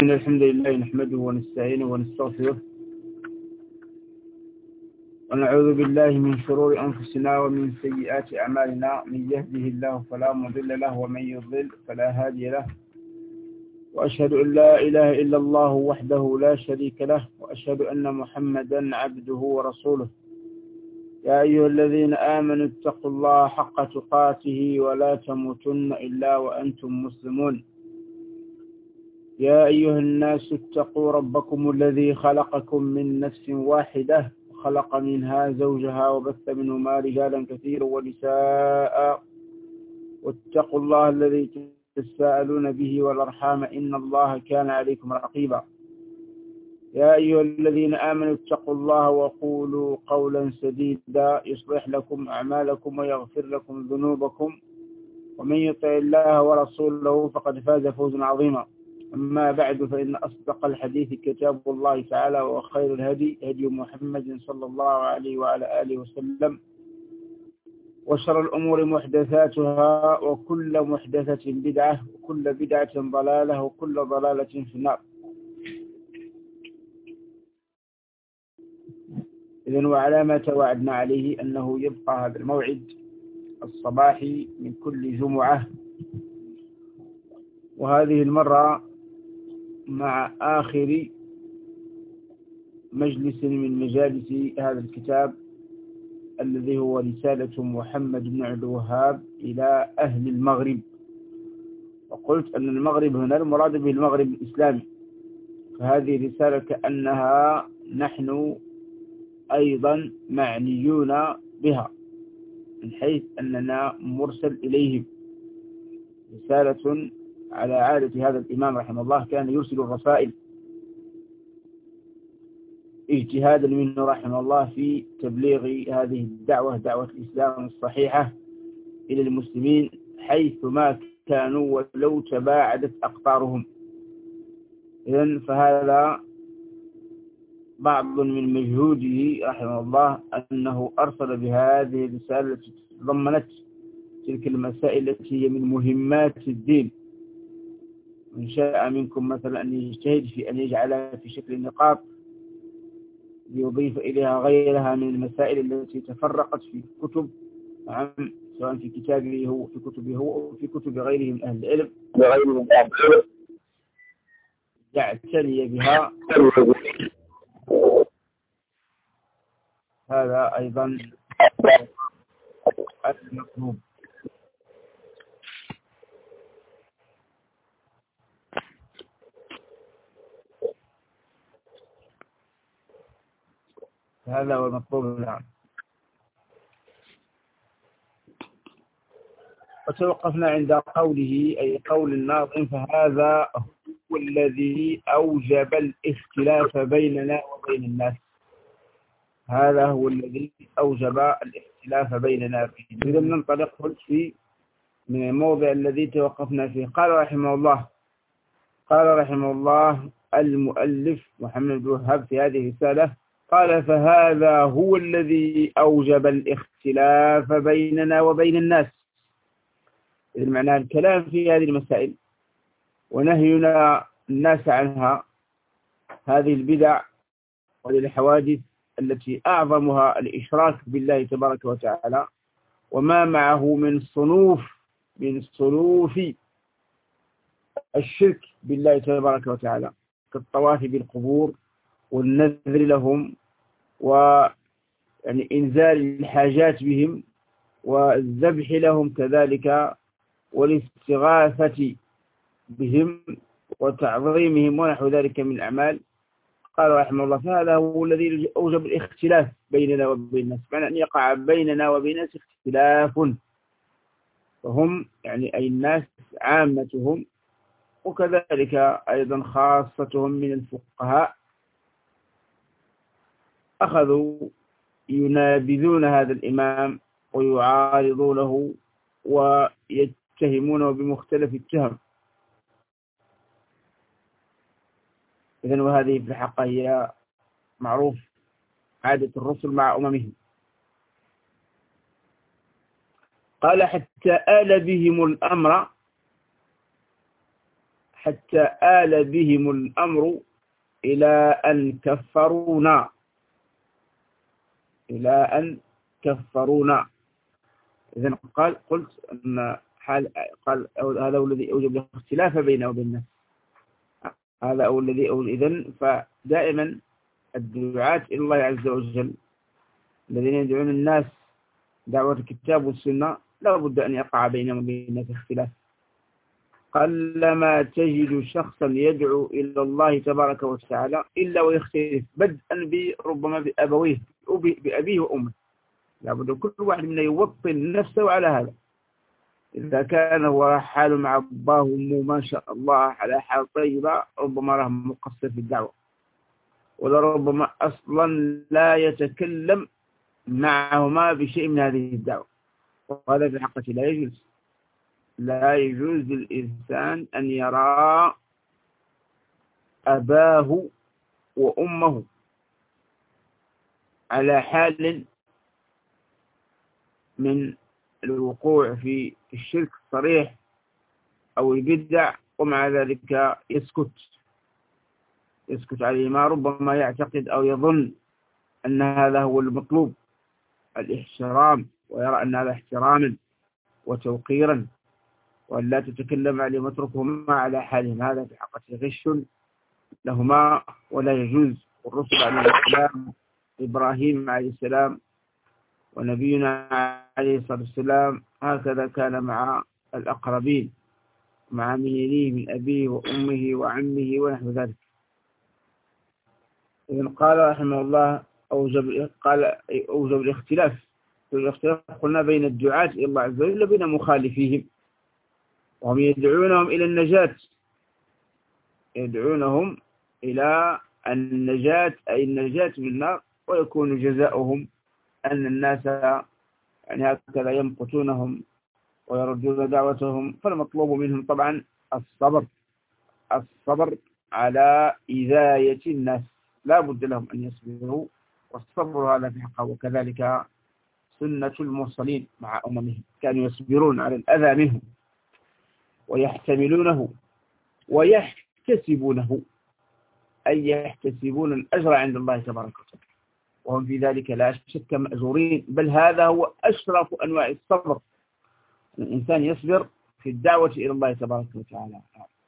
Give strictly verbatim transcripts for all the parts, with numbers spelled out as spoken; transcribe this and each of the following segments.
إن الحمد لله نحمده ونستعينه ونستغفره ونعوذ بالله من شرور أنفسنا ومن سيئات أعمالنا. من يهده الله فلا مضل له ومن يضلل فلا هادي له، وأشهد أن لا إله إلا الله وحده لا شريك له، وأشهد أن محمدا عبده ورسوله. يا أيها الذين آمنوا اتقوا الله حق تقاته ولا تموتن إلا وأنتم مسلمون. يا أيها الناس اتقوا ربكم الذي خلقكم من نفس واحدة وخلق منها زوجها وبث منهما رجالا كثيرا ونساء، واتقوا الله الذي تساءلون به والأرحام إن الله كان عليكم رقيبا. يا أيها الذين آمنوا اتقوا الله وقولوا قولا سديدا يصلح لكم أعمالكم ويغفر لكم ذنوبكم، ومن يطع الله ورسوله فقد فاز فوزا عظيما. أما بعد، فإن أصدق الحديث كتاب الله تعالى، وخير الهدي هدي محمد صلى الله عليه وعلى آله وسلم، وشر الأمور محدثاتها، وكل محدثة بدعة، وكل بدعة ضلالة، وكل ضلالة في النار. إذن وعلى ما توعدنا عليه أنه يبقى هذا الموعد الصباحي من كل جمعة، وهذه المرة مع آخر مجلس من مجالس هذا الكتاب الذي هو رسالة محمد بن عبد الوهاب إلى أهل المغرب. وقلت أن المغرب هنا المراد به المغرب الإسلامي، فهذه رسالة كأنها نحن أيضا معنيون بها، من حيث أننا مرسل إليهم. رسالة على عادة هذا الإمام رحمه الله، كان يرسل الرسائل اجتهادا منه رحمه الله في تبليغ هذه الدعوة، دعوة الإسلام الصحيحة إلى المسلمين حيث ما كانوا ولو تباعدت أقطارهم. إذن فهذا بعض من مجهوده رحمه الله، أنه أرسل بهذه الرسالة التي تضمنت تلك المسائل التي هي من مهمات الدين. من شاء منكم مثلا أن يجتهد في أن يجعلها في شكل نقاط ليضيف إليها غيرها من المسائل التي تفرقت في كتب، نعم، سواء في كتابه هو في كتبه هو أو في كتب غيره من أهل العلم، يعتني بها. هذا أيضا المطلوب. هذا هو المطلوب الآن. وتوقفنا عند قوله، أي قول الناظم: فهذا هو الذي أوجب الاختلاف بيننا وبين الناس. هذا هو الذي أوجب الاختلاف بيننا فيه. إذا ننطلق في من الموضع الذي توقفنا فيه. قال رحمه الله قال رحمه الله المؤلف محمد بن وهاب في هذه الرسالة، قال: فهذا هو الذي أوجب الاختلاف بيننا وبين الناس. إذن معنى الكلام في هذه المسائل ونهينا الناس عنها، هذه البدع والحوادث التي أعظمها الإشراك بالله تبارك وتعالى، وما معه من صنوف من صنوف الشرك بالله تبارك وتعالى، كالطواف بالقبور والنذر لهم، ويعني إنزال الحاجات بهم والذبح لهم كذلك، والاستغاثة بهم وتعظيمهم ونحو ذلك من الأعمال. قال رحمه الله: فهذا هو الذي أوجب الاختلاف بيننا وبين الناس، معنى أن يقع بيننا وبين الناس اختلاف، فهم يعني أي الناس عامتهم، وكذلك أيضا خاصتهم من الفقهاء، أخذوا ينابذون هذا الإمام ويعارضونه ويتهمونه بمختلف التهم. إذن وهذه في الحقيقة هي معروف عادة الرسل مع أممهم. قال: حتى آل بهم الأمر حتى آل بهم الأمر إلى أن كفرونا إلى أن كفرونا. إذن قال قلت أن حال قال هذا هو الذي أوجب الاختلاف بينه وبين الناس، هذا هو الذي أوجب. إذن فدائما الدعاة إلى الله عز وجل الذين يدعون الناس دعوة الكتاب والسنة لا بد أن يقع بينهم وبين الناس اختلاف. قلما تجد شخصا يدعو إلى الله تبارك وتعالى إلا ويختلف، بدءا بربما بأبويه أو بأبيه وأمه، لابد كل واحد منا يوطن نفسه على هذا. إذا كان هو حال مع أباه وأمه ما شاء الله على حال طيبة، ربما راه مقصر في الدعوة، ولربما أصلا لا يتكلم معهما بشيء من هذه الدعوة، وهذا في الحقيقة لا يجوز. لا يجوز للإنسان أن يرى أباه وأمه على حال من الوقوع في الشرك الصريح أو البدع ومع ذلك يسكت يسكت عليه، ما ربما يعتقد أو يظن أن هذا هو المطلوب، الاحترام، ويرى أن هذا احتراما وتوقيرا، وأن لا تتكلم عليهم واتركهما على حالهم. هذا في حقيقة غش لهما ولا يجوز. والرسل عليه السلام، إبراهيم عليه السلام ونبينا عليه الصلاة والسلام هكذا كان مع الأقربين، مع من يليه من أبيه وأمه وعمه ونحو ذلك. إذن قال رحمه الله أوجب قال أوجب الاختلاف. الاختلاف قلنا بين الدعاة إلى الله عز وجل وبين مخالفيهم، وهم يدعونهم إلى النجاة، يدعونهم إلى النجاة أي النجاة من النار، ويكون جزاؤهم أن الناس يعني هكذا يمقتونهم ويردون دعوتهم. فالمطلوب منهم طبعا الصبر الصبر على إذاية الناس، لا بد لهم أن يصبروا، والصبر هذا في حقه. وكذلك سنة المرسلين مع أممهم، كانوا يصبرون على الأذى منهم ويحتملونه ويحتسبونه، أي يحتسبون الأجر عند الله تبارك وتعالى، وهم في ذلك لا شك مأجورين. بل هذا هو أشرف أنواع الصبر، الإنسان يصبر في الدعوة إلى الله تبارك وتعالى.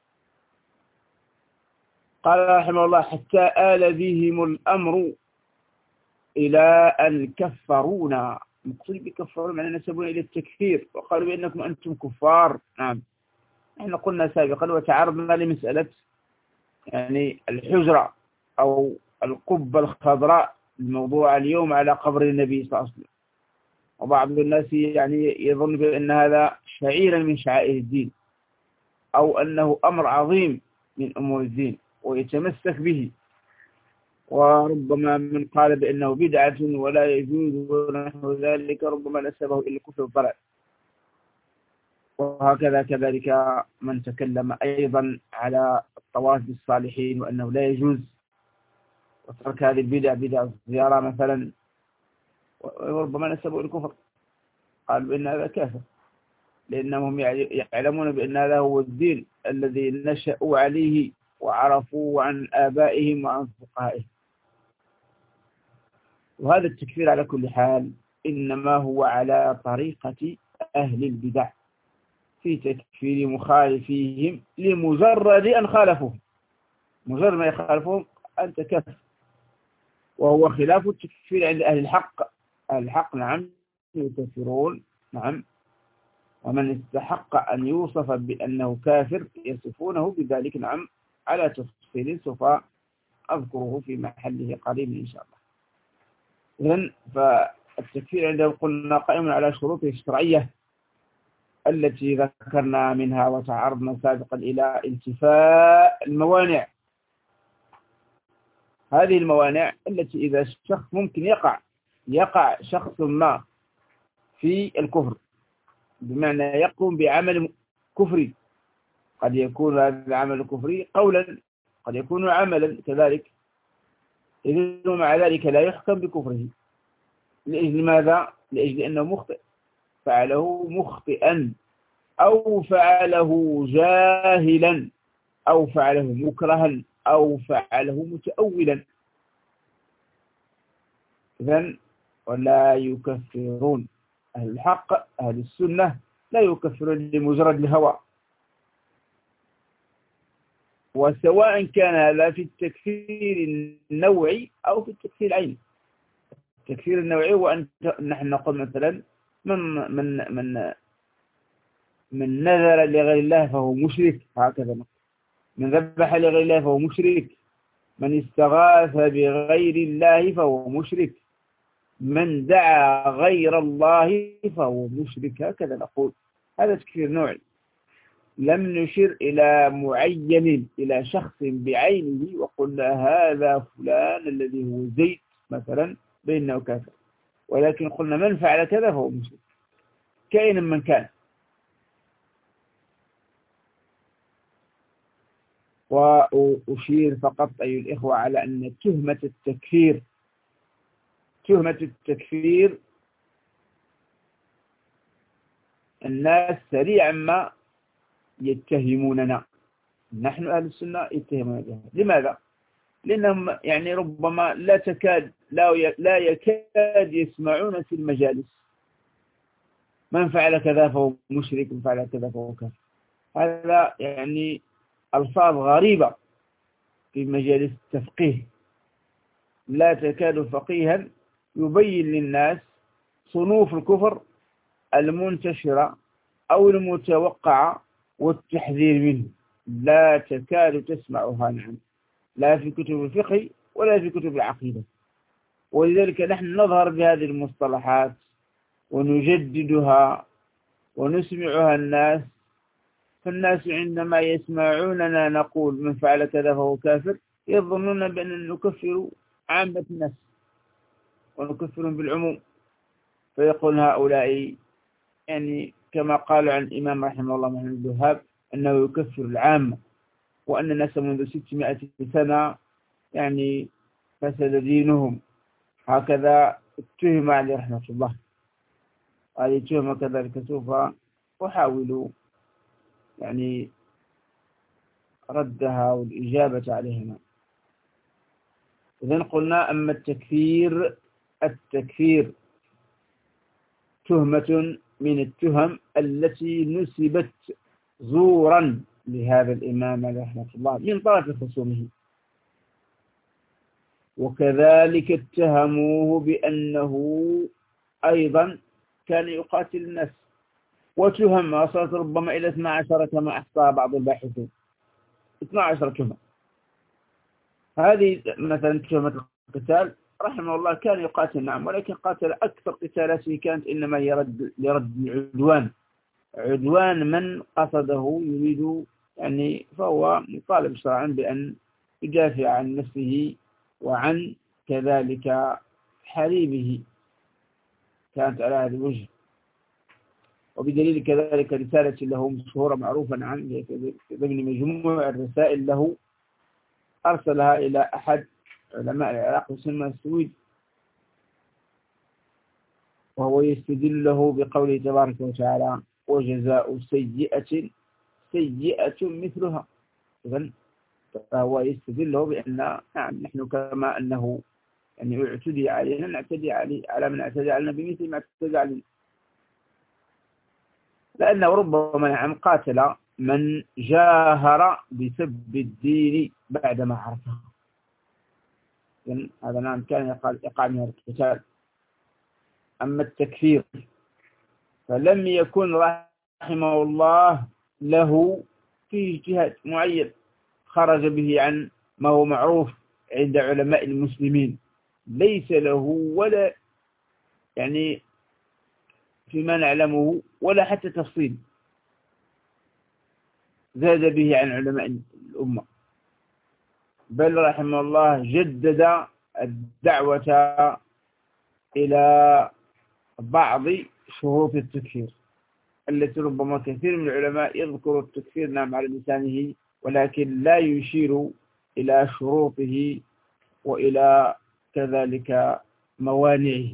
قال رحمه الله حتى آل بهم الأمر إلى أن كفرونا. مقصود بكفرون معنى نسبون إلى التكفير، وقالوا بأنكم أنتم كفار. نعم، نحن قلنا سابقا وتعرضنا لمسألة يعني الحجرة أو القبة الخضراء الموضوع اليوم على قبر النبي صلى الله عليه وسلم، وبعض الناس يعني يظن بأن هذا شعيرا من شعائر الدين، أو أنه أمر عظيم من أمور الدين ويتمسك به، وربما من قال بأنه بدعة ولا يجوز ونحو ذلك، ربما نسبه إلى الكفر والضلال. وهكذا كذلك من تكلم أيضا على الطواف بالصالحين وأنه لا يجوز، وترك هذه البدع بدع الزيارة مثلا، وربما نسبه إلى الكفر، قال بأن هذا كافر، لأنهم يعلمون بأن هذا هو الدين الذي نشأوا عليه وعرفوا عن آبائهم وعن فقهائهم. وهذا التكفير على كل حال إنما هو على طريقة أهل البدع في تكفير مخالفيهم لمجرد أن خالفوهم، مجرد ما يخالفوهم أنت كفر، وهو خلاف التكفير عند أهل الحق. أهل الحق نعم يكفرون، نعم، ومن استحق أن يوصف بأنه كافر يصفونه بذلك، نعم، على تفصيل سوف أذكره في محله قريب إن شاء الله. إذن فالتكفير عندهم قلنا قائم على شروطه الشرعية التي ذكرنا منها وتعرضنا سابقا إلى انتفاء الموانع. هذه الموانع التي إذا الشخص ممكن يقع يقع شخص ما في الكفر، بمعنى يقوم بعمل كفري، قد يكون هذا العمل الكفري قولا، قد يكون عملا كذلك، إذن مع ذلك لا يحكم بكفره. لأجل ماذا؟ لأجل أنه مخطئ، فعله مخطئا أو فعله جاهلا أو فعله مكرها أو فعله متأولا. إذن ولا يكفرون. أهل الحق أهل السنة لا يكفرون لمجرد الهوى، وسواء كان هذا في التكفير النوعي أو في التكفير العيني. التكفير النوعي هو أن نحن نقول مثلا من من من من نذر لغير الله فهو مشرك، هكذا نقول. من ذبح لغير الله فهو مشرك، من استغاث بغير الله فهو مشرك، من دعا غير الله فهو مشرك، هكذا نقول. هذا تكفير نوعي، لم نشر إلى معين إلى شخص بعينه وقلنا هذا فلان الذي هو زيد مثلا بأنه كافر، ولكن قلنا من فعل كذا فهو مشرك كائنا من كان. وأشير فقط أيها الإخوة على أن تهمة التكفير تهمة التكفير الناس سريعا ما يتهموننا، نحن أهل السنة يتهمون بها. لماذا؟ لأنهم يعني ربما لا تكاد لا لا يكاد يسمعون في المجالس من فعل كذا فهو مشرك، من فعل كذا فهو كافر. هذا يعني ألفاظ غريبة في مجالس التفقيه، لا تكاد فقيها يبين للناس صنوف الكفر المنتشرة أو المتوقعة والتحذير منه، لا تكاد تسمعها نعم، لا في كتب الفقه ولا في كتب العقيدة. ولذلك نحن نظهر بهذه المصطلحات ونجددها ونسمعها الناس، فالناس عندما يسمعوننا نقول من فعل كذا فهو كافر يظنون بأننا نكفر عامة الناس ونكفرهم بالعموم، فيقول هؤلاء يعني كما قال عن الإمام رحمه الله محمد بن الوهاب أنه يكفر العامة، وأن الناس منذ ستمائة سنة يعني فسد دينهم. هكذا اتهم عليه رحمة الله، هذه التهمة كذلك سوف أحاول يعني ردها والإجابة عليها. إذن قلنا أما التكفير التكفير تهمة من التهم التي نسبت زورا لهذا الإمام رحمه الله من طرف خصومه، وكذلك اتهموه بأنه أيضا كان يقاتل الناس، وتهم وصلت ربما إلى اثنتا عشرة كما أحصاها بعض الباحثين، اثنتا عشرة تهمة. هذه مثلا تهمة القتال رحمه الله كان يقاتل نعم، ولكن قاتل أكثر قتالاته كانت إنما يرد لرد العدوان، عدوان من قصده يريد يعني، فهو مطالب شرعا بأن يدافع عن نفسه وعن كذلك حريمه، كانت على هذا الوجه. وبدليل كذلك رسالة له مشهورة معروفة عن ضمن مجموع الرسائل له أرسلها إلى أحد علماء العراق يسمى السويد، وهو يستدل له بقوله تبارك وتعالى وجزاء سيئة سيئة مثلها. إذن فهو يستدل له بأن نعم نحن كما أنه يعني اعتدي علينا نعتدي عليه على من اعتدى علينا بمثل ما اعتدى علينا، لأنه ربما نعم قاتل من جاهر بسب الدين بعدما عرفه. يعني هذا نعم كان يقع من القتال. أما التكفير فلم يكن رحمه الله له في اجتهاد معين خرج به عن ما هو معروف عند علماء المسلمين، ليس له ولا يعني فيما نعلمه ولا حتى تفصيل زاد به عن علماء الأمة، بل رحمه الله جدد الدعوة إلى بعض شروط التكفير التي ربما كثير من العلماء يذكر التكفير نعم على لسانه، ولكن لا يشير إلى شروطه وإلى كذلك موانعه.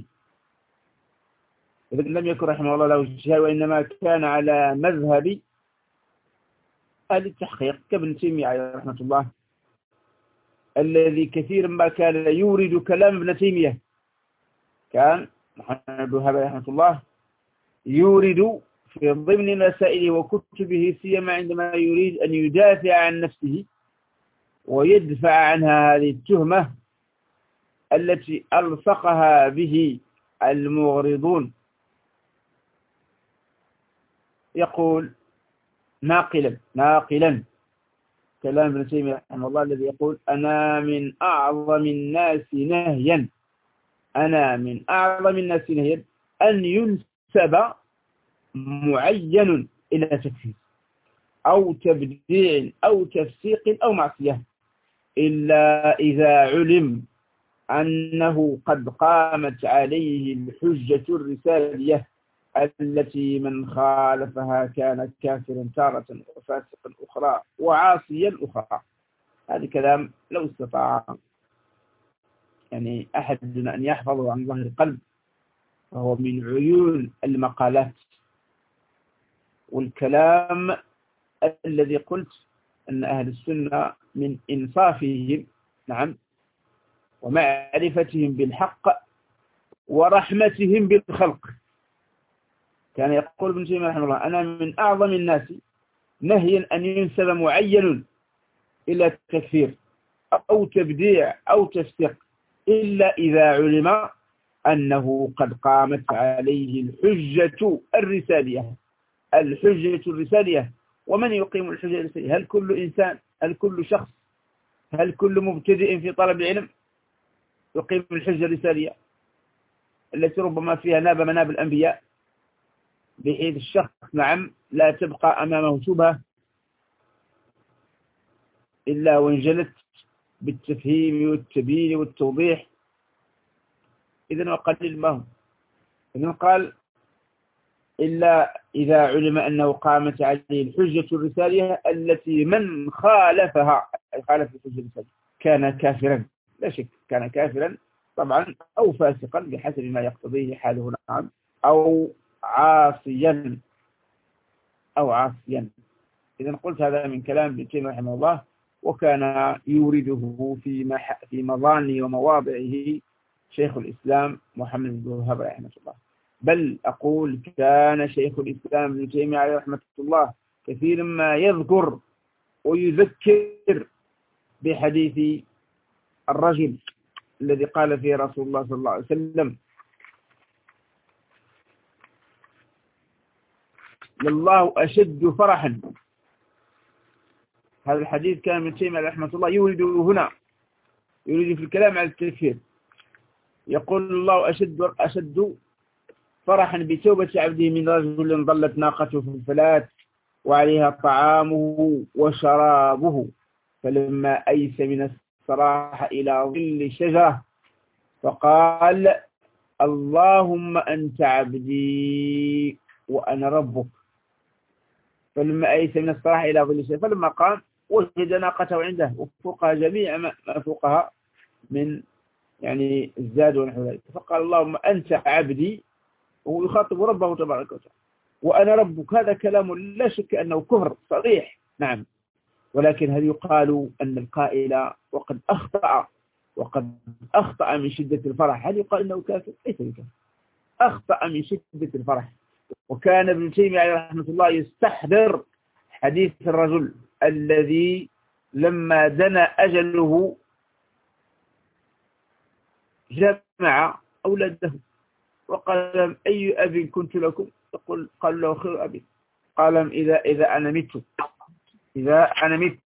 إذن لم يكن رحمه الله له اجتهاد، وإنما كان على مذهب أهل التحقيق كابن تيمية عليه رحمة الله، الذي كثيرا ما كان يورد كلام ابن تيمية، كان محمد بن وهاب رحمه الله يورد في ضمن مسائله وكتبه سيما عندما يريد أن يدافع عن نفسه ويدفع عنها هذه التهمة التي ألصقها به المغرضون، يقول ناقلا ناقلا كلام ابن تيمية رحمه الله الذي يقول: أنا من أعظم الناس نهيا أنا من أعظم الناس نهيا أن ينسب معين إلى تكفير أو تبديع أو تفسيق أو معصية، إلا إذا علم أنه قد قامت عليه الحجة الرسالية التي من خالفها كان كافرا تارة وفاسقا أخرى وعاصيا أخرى. هذا كلام لو استطاع يعني أحدنا أن يحفظه عن ظهر القلب فهو من عيون المقالات والكلام الذي قلت أن أهل السنة من إنصافهم نعم ومعرفتهم بالحق ورحمتهم بالخلق. كان يقول ابن تيمية رحمه الله: أنا من أعظم الناس نهيا أن ينسب معين إلى التكفير أو تبديع أو تفسيق، إلا إذا علم أنه قد قامت عليه الحجة الرسالية. الحجة الرسالية، ومن يقيم الحجة الرسالية؟ هل كل إنسان؟ هل كل شخص؟ هل كل مبتدئ في طلب العلم يقيم الحجة الرسالية التي ربما فيها ناب مناب الأنبياء، بحيث الشخص نعم لا تبقى أمامه شبهة إلا وانجلت بالتفهيم والتبيين والتوضيح؟ إذن وقلل ما هو. إذن قال: إلا إذا علم أنه قامت عليه الحجة الرسالية التي من خالفها، خالف الحجة الرسالية، كان كافرا، لا شك كان كافرا طبعا، أو فاسقا بحسب ما يقتضيه حاله نعم، أو عاصيا أو عاصيا. إذن قلت هذا من كلام ابن تيمية رحمه الله، وكان يورده في في مظانه ومواضعه شيخ الإسلام محمد بن وهاب رحمه الله. بل أقول كان شيخ الإسلام ابن تيمية عليه رحمة الله كثيرا ما يذكر ويذكر بحديث الرجل الذي قال فيه رسول الله صلى الله عليه وسلم: لله أشد فرحا. هذا الحديث كان ابن تيمية رحمه الله يورد هنا، يريد في الكلام على التكفير، يقول: الله أشد أشد فرحا بتوبة عبده من رجل ضلت ناقته في الفلات وعليها طعامه وشرابه، فلما أيس من الصراحة إلى ظل شجرة فقال: اللهم أنت عبدي وأنا ربك. فلما أيس من الصراحة إلى ظل شجرة، فلما قام وجد ناقته عنده وفوقها جميع ما فوقها من يعني الزاد ونحو ذلك، فقال: اللهم أنت عبدي، وهو يخاطب ربه تبارك وتعالى، وأنا ربك. هذا كلام لا شك أنه كفر صريح نعم، ولكن هل يقال أن القائل وقد أخطأ وقد أخطأ من شدة الفرح هل يقال أنه كافر؟ ليس بكافر، أخطأ من شدة الفرح. وكان ابن تيمية عليه رحمة الله يستحضر حديث الرجل الذي لما دنا أجله جمع أولاده وقال: أي أبي كنت لكم؟ يقول: قال له: خير أبي. قال: إذا إذا أنا مت إذا أنا مت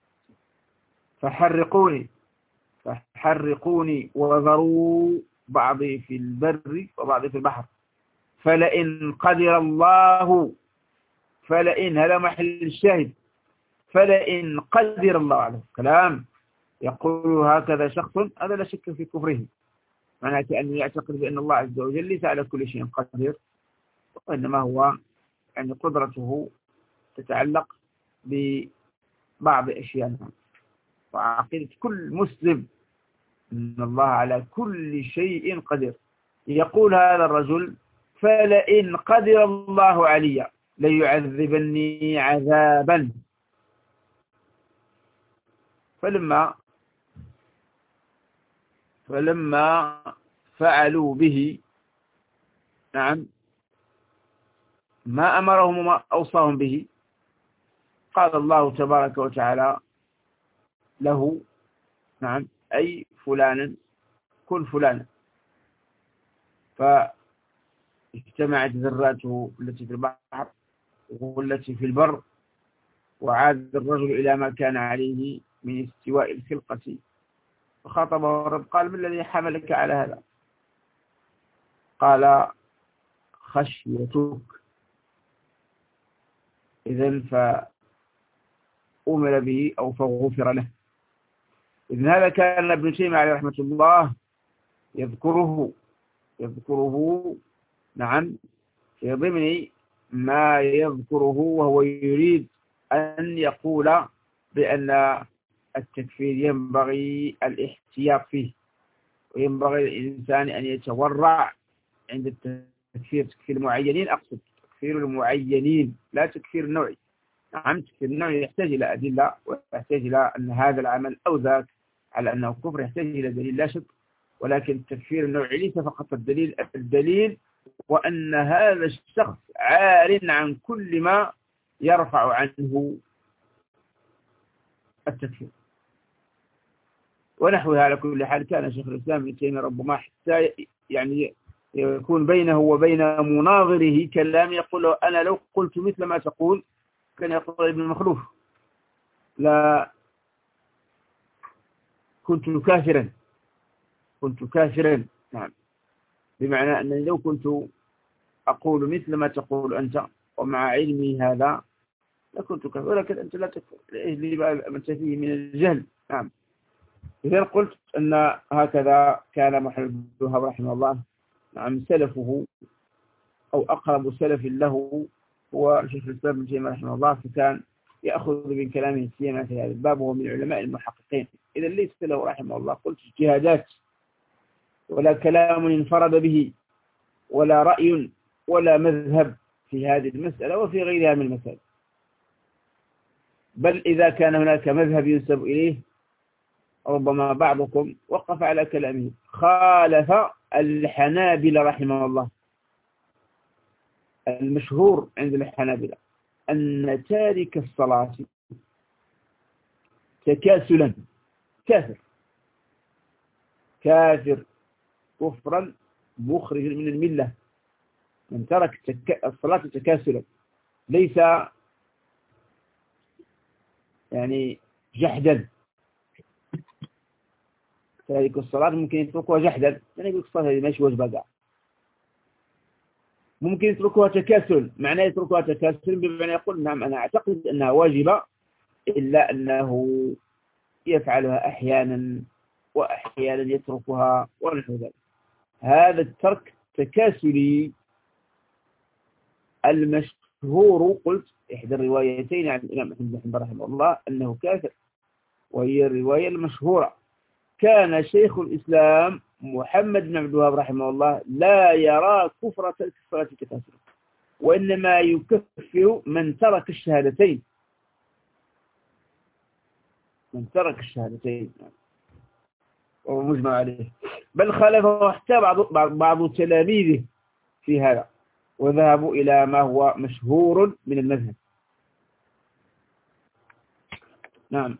فحرقوني فحرقوني وذروا بعضي في البر وبعضي في البحر، فلئن قدر الله فلئن هذا محل الشاهد فلئن قدر الله عليه. كلام يقول هكذا شخص هذا لا شك في كفره، معناه أنه يعتقد بأن الله عز وجل ليس على كل شيء قدير، وإنما هو يعني قدرته تتعلق ببعض أشياء. وعقيدة كل مسلم أن الله على كل شيء قدير. يقول هذا الرجل: فلئن قدر الله علي ليعذبني عذابا فلما فلما فعلوا به نعم ما أمرهم وما أوصاهم به، قال الله تبارك وتعالى له نعم أي فلانا كن فلانا، فاجتمعت ذراته التي في البحر والتي في البر، وعاد الرجل إلى ما كان عليه من استواء الخلقة، فخاطبه الرب قال: ما الذي حملك على هذا؟ قال: خشيتك. إذن فأمر به أو فغفر له. إذن هذا كان ابن تيمية عليه رحمة الله يذكره يذكره نعم في ضمن ما يذكره، وهو يريد أن يقول بأن التكفير ينبغي الاحتياط فيه، وينبغي الإنسان أن يتورع عند التكفير. تكفير المعينين أقصد تكفير المعينين لا تكفير النوعي. نعم تكفير النوعي يحتاج إلى أدلة، ويحتاج إلى أن هذا العمل أو ذاك على أنه كفر، يحتاج إلى دليل لا شك. ولكن التكفير النوعي ليس فقط الدليل الدليل وأن هذا الشخص عار عن كل ما يرفع عنه التكفير ونحوها. على كل حال كان شيخ الإسلام ابن تيمية ربما حتى يعني يكون بينه وبين مناظره كلام يقول له: أنا لو قلت مثل ما تقول، كان يقول ابن مخلوف: لا كنت كافرا كنت كافرا نعم، بمعنى أنني لو كنت أقول مثل ما تقول أنت ومع علمي هذا لكنت كافر، ولكن أنت لا تكفر لأجل ما أنت فيه من الجهل. نعم. إذا قلت أن هكذا كان محمد بن وهاب رحمه الله نعم سلفه أو أقرب سلف له هو شيخ الإسلام ابن تيمية رحمه الله، فكان يأخذ من كلامه سيما في هذا الباب، وهو من العلماء المحققين. إذا ليس له رحمه الله قلت اجتهادات ولا كلام انفرد به ولا رأي ولا مذهب في هذه المسألة وفي غيرها من المسائل، بل إذا كان هناك مذهب ينسب إليه ربما بعضكم وقف على كلامه، خالف الحنابلة رحمه الله. المشهور عند الحنابلة أن تارك الصلاة تكاسلا كافر كافر كفرا مخرج من الملة. من ترك تك... الصلاة تكاسلا، ليس يعني جحدا. تارك الصلاة ممكن يتركها جحدا، يعني يقول الصلاة هذه ماشي واجبة قاع. ممكن يتركها تكاسل، معناه يتركها تكاسل بمعنى يقول: نعم أنا أعتقد أنها واجبة، إلا أنه يفعلها أحيانا وأحيانا يتركها ونحو ذلك. هذا الترك تكاسلي المشهور، قلت إحدى الروايتين عن الإمام أحمد بن حنبل رحمه الله أنه كافر، وهي الرواية المشهورة: كان شيخ الإسلام محمد بن عبد الوهاب رحمه الله لا يرى كفر ترك الصلاة تكاسلا، وإنما يكفر من ترك الشهادتين من ترك الشهادتين وهو مجمع عليه. بل خالفه حتى بعض بعض تلاميذه في هذا، وذهبوا إلى ما هو مشهور من المذهب. نعم.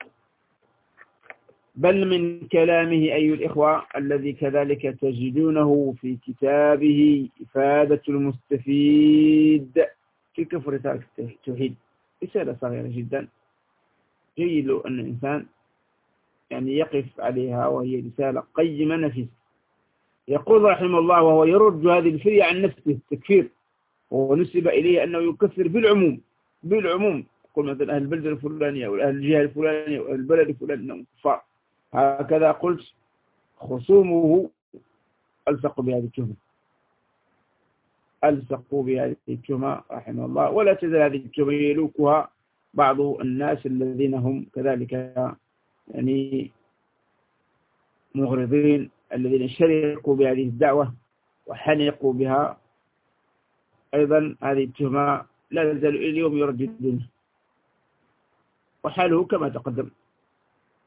بل من كلامه أيها الإخوة الذي كذلك تجدونه في كتابه إفادة المستفيد في كفر تارك التوحيد، رسالة صغيرة جدا جيد أن الإنسان يعني يقف عليها، وهي رسالة قيمة نفيسة. يقول رحمه الله وهو يرد هذه الفرية عن نفسه التكفير، ونسب إليه أنه يكفر بالعموم بالعموم يقول مثلا أهل البلد الفلانية أو أهل الجهة الفلانية أو أهل البلد الفلاني أنهم كفار. هكذا قلت خصومه ألصقوا بهذه التهمة ألصقوا بهذه التهمة رحمه الله. ولا تزال هذه التهمة يلوكها بعض الناس الذين هم كذلك يعني مغرضين، الذين شرقوا بهذه الدعوة وحنقوا بها. أيضا هذه التهمة لا تزال اليوم يرددونها، وحاله كما تقدم.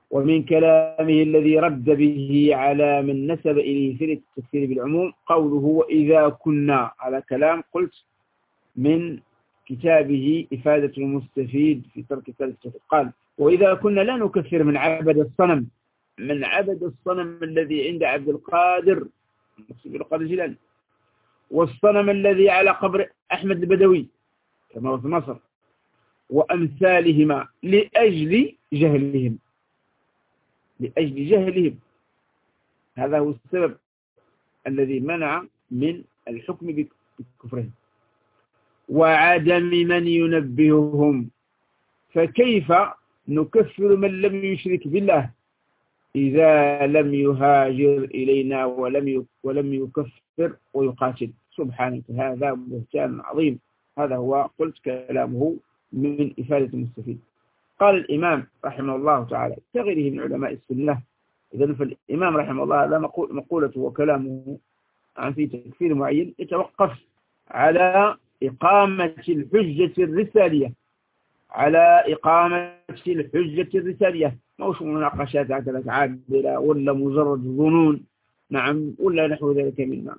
ومن كلامه الذي رد به على من نسب إليه في التفسير بالعموم قوله وإذا كنا، على كلام قلت من كتابه إفادة المستفيد في ترك التفسير، قال وإذا كنا لا نكفر من عبد الصنم، من عبد الصنم الذي عند عبد القادر القادر الجيلاني، والصنم الذي على قبر أحمد البدوي كما هو في مصر، وأمثالهما لأجل جهلهم، لأجل جهلهم. هذا هو السبب الذي منع من الحكم بكفرهم وعدم من ينبههم. فكيف نكفر من لم يشرك بالله إذا لم يهاجر إلينا ولم ولم يكفر ويقاتل؟ سبحانك، هذا بهتان عظيم. هذا هو قلت كلامه من إفادة المستفيد. قال الإمام رحمه الله تعالى كغيره من علماء السنة. إذن فالإمام رحمه الله هذا مقولته وكلامه عن في تكفير معين يتوقف على إقامة الحجة الرسالية، على إقامة الحجة الرسالية، موش مناقشات عدلت عادلة ولا مجرد ظنون، نعم، ولا نحو ذلك مما،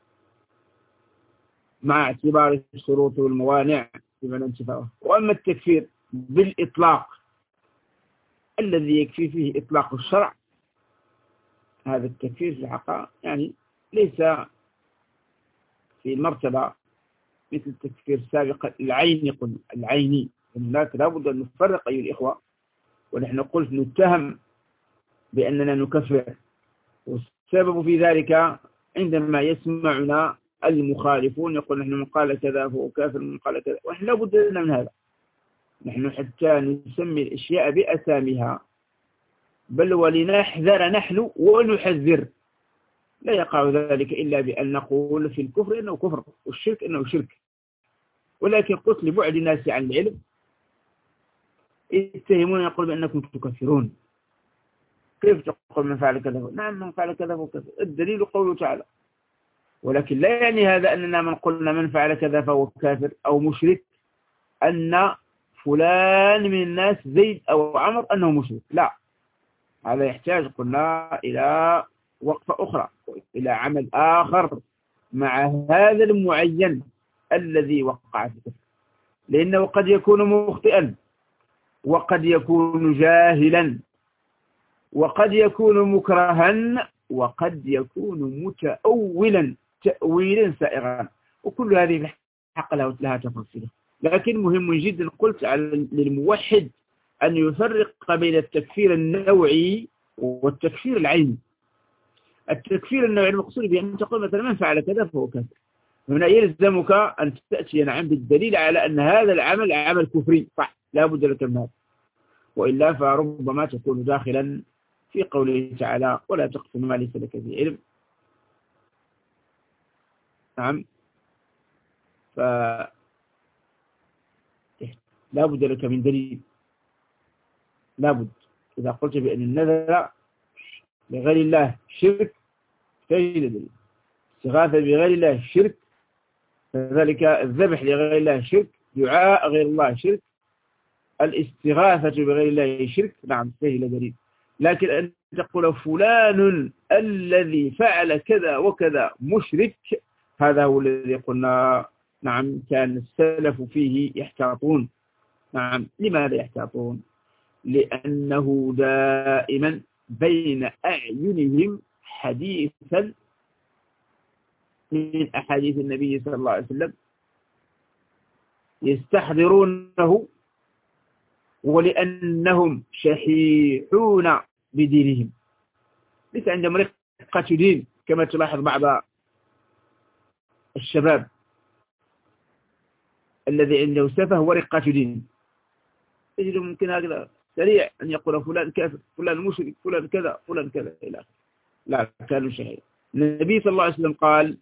مع اعتبار الشروط والموانع بمعنى انتفاعه. وأما التكفير بالإطلاق الذي يكفي فيه إطلاق الشرع، هذا التكفير في الحقيقة يعني ليس في المرتبة مثل التكفير السابق العيني. قلنا العيني هناك لابد أن نفرق أيها الإخوة، ونحن قلت نتهم بأننا نكفر، والسبب في ذلك عندما يسمعنا المخالفون يقول نحن من قال كذا فهو كافر، من قال كذا، ونحن لابد لنا من هذا. نحن حتى نسمي الأشياء بأسامها، بل ولنحذر نحن ونحذر. لا يقع ذلك إلا بأن نقول في الكفر إنه كفر والشرك إنه شرك. ولكن قلت لبعد الناس عن العلم يتهمون يقول بأنكم تكفرون. كيف تقول من فعل كذا؟ نعم من فعل كذا فهو كافر، الدليل قوله تعالى. ولكن لا يعني هذا أننا من قلنا من فعل كذا فهو كافر أو مشرك أن فلان من الناس زيد أو عمر أنه مشرك، لا. هذا يحتاج قلنا إلى وقفة أخرى، إلى عمل آخر مع هذا المعين الذي وقع في الكفر، لأنه قد يكون مخطئا، وقد يكون جاهلا، وقد يكون مكرها، وقد يكون متأولا تأويلا سائغا، وكل هذه الحق لها تفاصيل. لكن مهم جدا قلت على للموحد أن يفرق بين التكفير النوعي والتكفير العيني. التكفير النوعي المقصود بأن تقول مثلا من فعل كذا فهو كافر، هنا يلزمك أن تأتي نعم بالدليل على أن هذا العمل عمل كفري، صح، لا بد لك من هذا، وإلا فربما تكون داخلا في قوله تعالى ولا تقف ما ليس لك به علم. نعم، ف لا بد لك من دليل، لا بد. إذا قلت بأن النذر لغير الله شرك فيجد دليل، استغاثة بغير الله شرك، كذلك الذبح لغير الله شرك، دعاء غير الله شرك، الاستغاثة بغير الله شرك، نعم فيه دليل. لكن أن تقول فلان الذي فعل كذا وكذا مشرك، هذا هو الذي قلنا نعم كان السلف فيه يحتاطون. نعم، لماذا يحتاطون؟ لأنه دائما بين أعينهم حديثا من أحاديث النبي صلى الله عليه وسلم يستحضرونه، ولأنهم شحيحون بدينهم، ليس عندهم رقة دين كما تلاحظ بعض الشباب الذي عنده سفه ورقة دين، تجد ممكن هكذا سريع أن يقول فلان كافر، فلان مشرك، فلان كذا، فلان كذا إلى آخره. لا، كانوا شحيح. النبي صلى الله عليه وسلم قال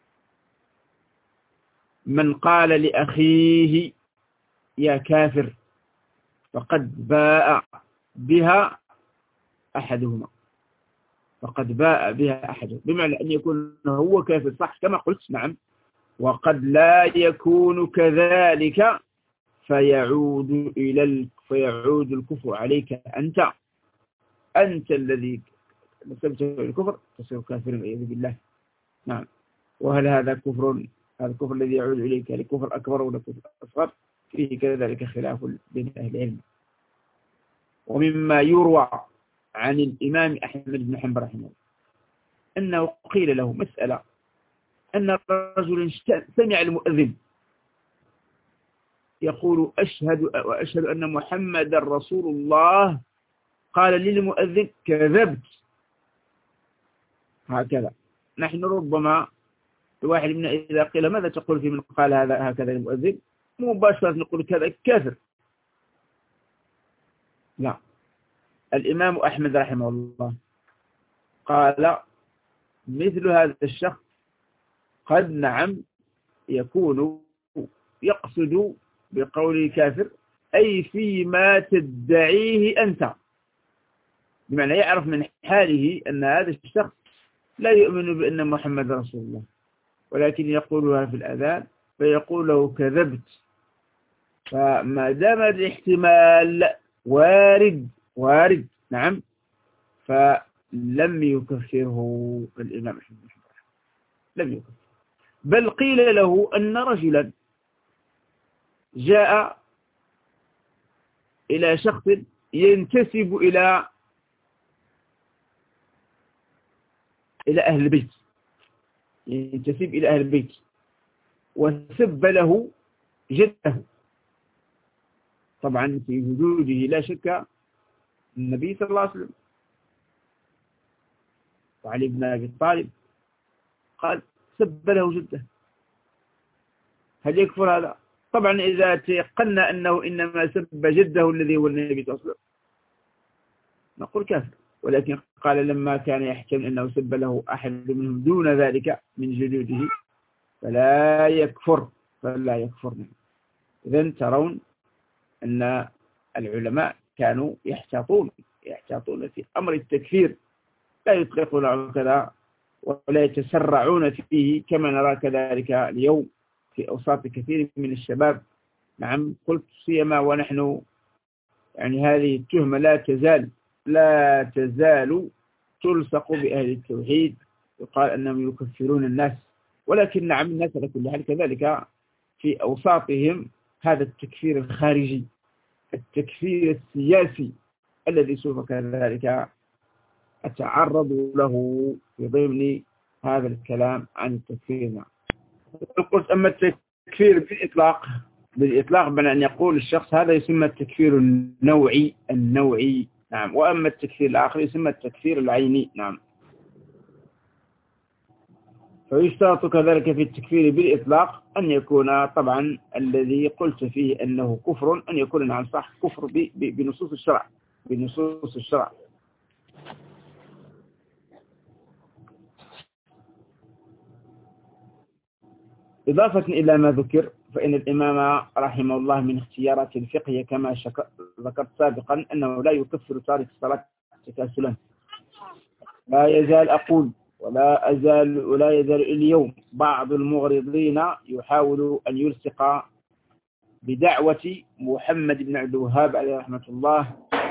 من قال لأخيه يا كافر فقد باء بها أحدهما، فقد باء بها أحدهما، بمعنى أن يكون هو كافر صح كما قلت، نعم، وقد لا يكون كذلك فيعود إلى فيعود الكفر عليك أنت. أنت الذي نسبته إلى الكفر تصير كافرا والعياذ بالله. نعم. وهل هذا كفر؟ هذا الكفر الذي يعود إليك هل كفر أكبر ولا كفر أصغر؟ فيه كذلك خلاف بين أهل العلم. ومما يروى عن الإمام أحمد بن حنبل رحمه الله أنه قيل له مسألة أن رجلا سمع المؤذن يقول أشهد وأشهد أن محمد رسول الله، قال للمؤذن كذبت. هكذا نحن ربما الواحد منا إذا قيل ماذا تقول في من قال هذا هكذا المؤذن مباشرة نقول كذا كافر. لا، الإمام أحمد رحمه الله قال مثل هذا الشخص قد نعم يكون يقصد بقول كافر أي فيما تدعيه أنت، بمعنى يعرف من حاله أن هذا الشخص لا يؤمن بأن محمد رسول الله، ولكن يقولها في الأذان فيقول له كذبت. فما دام الاحتمال وارد وارد نعم فلم يكفره الإمام أحمد لم يكفر. بل قيل له أن رجلا جاء إلى شخص ينتسب إلى إلى أهل البيت ينتسب إلى أهل البيت وسب له جده. طبعا في وجوده لا شك النبي صلى الله عليه وسلم وعلي بن أبي طالب قال سب له جده. هل يكفر هذا؟ طبعا إذا تيقنا أنه إنما سب جده الذي هو النبي صلى الله عليه وسلم نقول كافر، ولكن قال لما كان يحتمل أنه سب له أحد منهم دون ذلك من جدوده فلا يكفر فلا يكفر. إذن ترون أن العلماء كانوا يحتاطون يحتاطون في أمر التكفير، لا يطلقون هكذا ولا يتسرعون فيه كما نرى كذلك اليوم في أوساط كثير من الشباب. نعم قلت سيما ونحن يعني هذه التهمة لا تزال لا تزال تلصق بأهل التوحيد، يقال أنهم يكفرون الناس، ولكن نعم الناس على كل حال كذلك في أوساطهم هذا التكفير الخارجي التكفير السياسي الذي سوف كذلك أتعرض له في ضمن هذا الكلام عن التكفير. قلت أما التكفير بالإطلاق بالإطلاق بل أن يقول الشخص هذا يسمى التكفير النوعي النوعي نعم، وأما التكفير الآخر يسمى التكفير العيني. نعم. فيشترط كذلك في التكفير بالإطلاق أن يكون طبعا الذي قلت فيه أنه كفر أن يكون نعم صح كفر بنصوص الشرع بنصوص الشرع. إضافة إلى ما ذكر فإن الإمام رحمه الله من اختيارات الفقه كما ذكرت سابقا أنه لا يكفر تارك الصلاة تكاسلا. لا يزال أقول ولا أزال ولا يزال اليوم بعض المغرضين يحاول أن يلصق بدعوة محمد بن عبد الوهاب عليه رحمة الله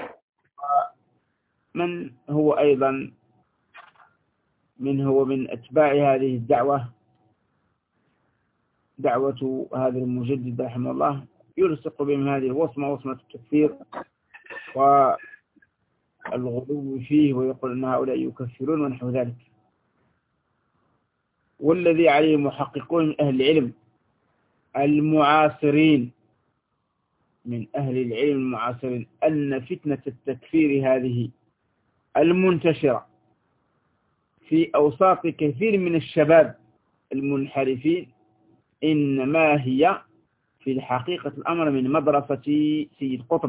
من هو أيضا من هو من أتباع هذه الدعوة دعوة هذا المجدد رحمه الله يلصق بهم هذه الوصمة وصمة التكفير والغلو فيه ويقول أن هؤلاء يكفرون ونحو ذلك. والذي عليه محققون من أهل العلم المعاصرين من أهل العلم المعاصرين أن فتنة التكفير هذه المنتشرة في أوساط كثير من الشباب المنحرفين إنما هي في الحقيقة الأمر من مدرسة سيد قطب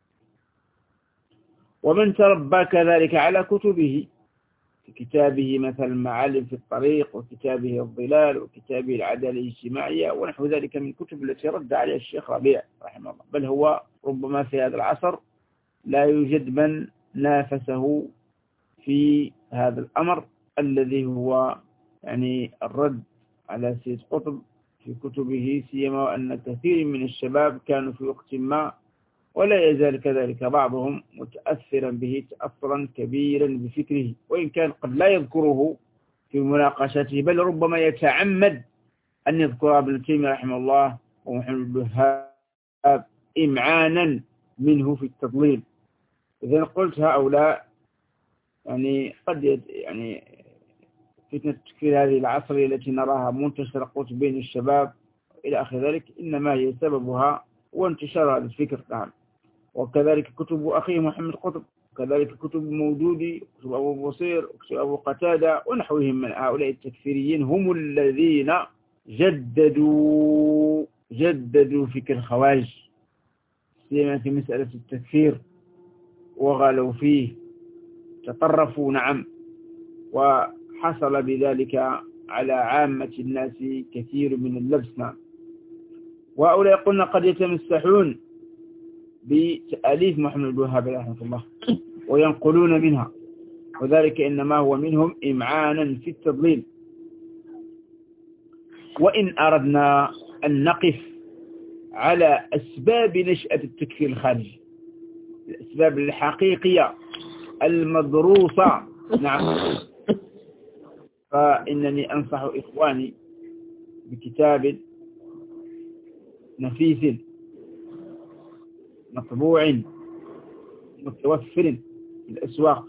ومن تربى كذلك على كتبه في كتابه مثل المعالم في الطريق وكتابه الظلال وكتابه العدالة الاجتماعية ونحو ذلك من الكتب التي رد عليها الشيخ ربيع رحمه الله. بل هو ربما في هذا العصر لا يوجد من نافسه في هذا الأمر الذي هو يعني الرد على سيد قطب في كتبه، سيما وأن كثير من الشباب كانوا في وقت ما ولا يزال كذلك بعضهم متأثرا به تأثرا كبيرا بفكره، وإن كان قد لا يذكره في مناقشته، بل ربما يتعمد أن يذكر ابن تيمية رحمه الله ومحمد الوهاب إمعانا منه في التضليل. إذا قلت هؤلاء يعني قد يعني فتنة التكفير هذه العصرية التي نراها منتشرة قوت بين الشباب إلى آخر ذلك، إنما هي سببها وانتشار هذا الفكر. نعم. وكذلك كتب أخيه محمد قطب، وكذلك كتب مودودي، كتب أبو بصير، كتب أبو قتادة ونحوهم من هؤلاء التكفيريين، هم الذين جددوا جددوا فكر الخوارج سيما في مسألة التكفير، وغلوا فيه، تطرفوا. نعم. وحصل بذلك على عامة الناس كثير من اللبس. نعم. وهؤلاء قلنا قد يتمسحون بتأليف محمد الوهاب رحمه الله وينقلون منها، وذلك إنما هو منهم إمعانا في التضليل. وإن أردنا أن نقف على أسباب نشأة التكفير الخارجي، الأسباب الحقيقية المدروسة، نعم، فإنني أنصح إخواني بكتاب نفيس مطبوع متوفر في الأسواق،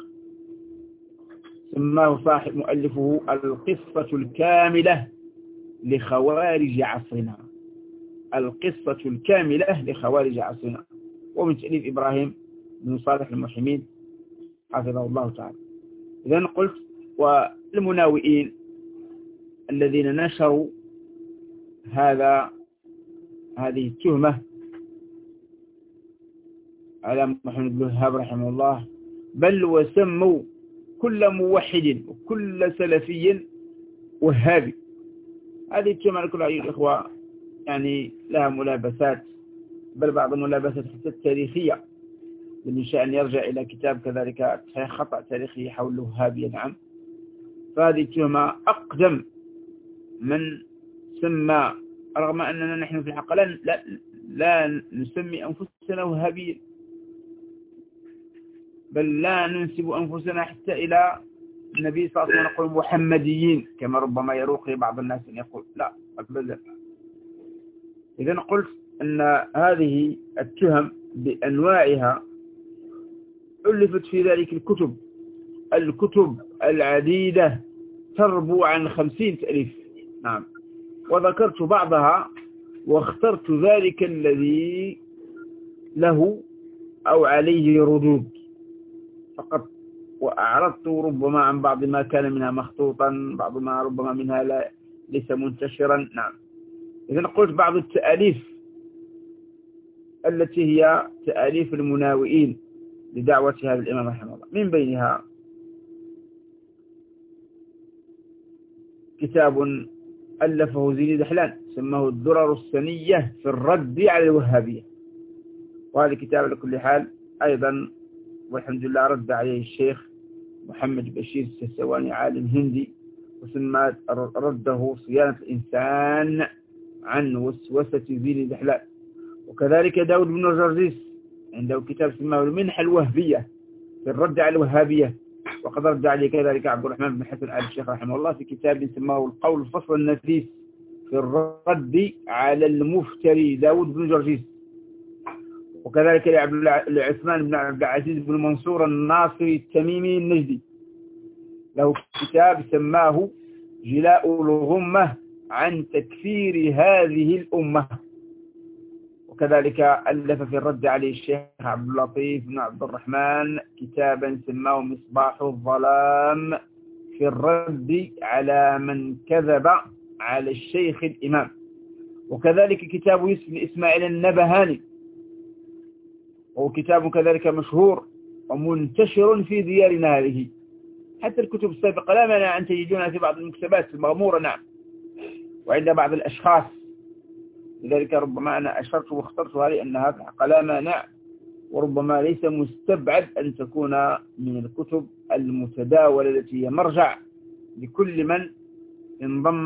سماه صاحب مؤلفه القصة الكاملة لخوارج عصرنا. القصة الكاملة لخوارج عصرنا، ومن تأليف إبراهيم بن صالح المحمين حفظه الله تعالى. إذن قلت والمناوئين الذين نشروا هذا هذه التهمة على محمد بن الوهاب رحمه الله، بل وسموا كل موحد وكل سلفي وهابي. هذه التهمة كلها أيها الإخوة يعني لها ملابسات، بل بعض الملابسات حتى التاريخية، من شاء أن يرجع إلى كتاب كذلك خطأ تاريخي حول الوهابية. نعم. فهذه التهمة أقدم من سمى، رغم أننا نحن في الحق لا, لا, لا نسمي أنفسنا وهابيين، بل لا ننسب أنفسنا حتى إلى النبي صلى الله عليه وسلم، نقول محمديين كما ربما يروق بعض الناس أن يقول لا أبدا. إذن قلت أن هذه التهم بأنواعها ألفت في ذلك الكتب الكتب العديدة تربو عن خمسين تأليف. نعم. وذكرت بعضها واخترت ذلك الذي له أو عليه ردود فقط، وأعرضت ربما عن بعض ما كان منها مخطوطا، بعض ما ربما منها لا ليس منتشرا. نعم. إذن قلت بعض التأليف التي هي تأليف المناوئين لدعوة هذا الإمام رحمه الله، من بينها كتاب ألفه زيني دحلان سماه الدرر السنية في الرد على الوهابية، وهذا الكتاب على كل حال أيضا والحمد لله رد عليه الشيخ محمد بشير السسواني عالم هندي، وسمى رده صيانة الإنسان عن وسوسة زيني دحلان. وكذلك داود بن جرجيس عنده كتاب سماه المنحة الوهبية في الرد على الوهابية، وقد رد عليه كذلك عبد الرحمن بن حسن آل الشيخ رحمه الله في كتاب سماه القول الفصل النفيس في الرد على المفتري داود بن جرجيس. وكذلك لعثمان بن عبد العزيز بن منصور الناصري التميمي النجدي له كتاب سماه جلاء الغمة عن تكفير هذه الأمة. وكذلك ألف في الرد عليه الشيخ عبد اللطيف بن عبد الرحمن كتابا سماه مصباح الظلام في الرد على من كذب على الشيخ الإمام. وكذلك كتاب يوسف بن إسماعيل النبهاني، وهو كتاب كذلك مشهور ومنتشر في ديارنا هذه، حتى الكتب السابقة لا مانع أن تجدونها في بعض المكتبات المغمورة. نعم. وعند بعض الأشخاص، لذلك ربما أنا أشرت واخترتها لأنها في الحق لا مانع، وربما ليس مستبعد أن تكون من الكتب المتداولة التي هي مرجع لكل من انضم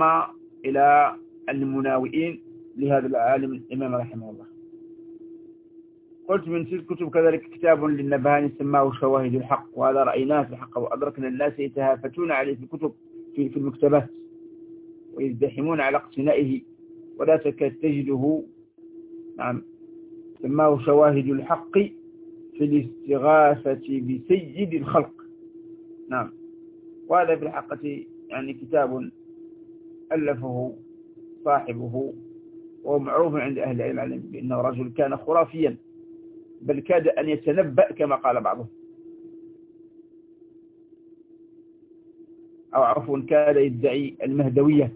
إلى المناوئين لهذا العالم الإمام رحمه الله. قلت من تلك الكتب كذلك كتاب للنبهاني سماه شواهد الحق، وهذا رأيناه في الحق، وأدركنا الناس يتهافتون عليه في الكتب في, في المكتبات ويزدحمون على اقتنائه، ولا تكاد تجده. نعم، سماه شواهد الحق في الاستغاثة بسيد الخلق. نعم، وهذا في الحقيقة يعني كتاب ألفه صاحبه، وهو معروف عند أهل العلم بأنه رجل كان خرافيا، بل كاد أن يتنبأ كما قال بعضهم، أو عفوا كاد يدعي المهدوية.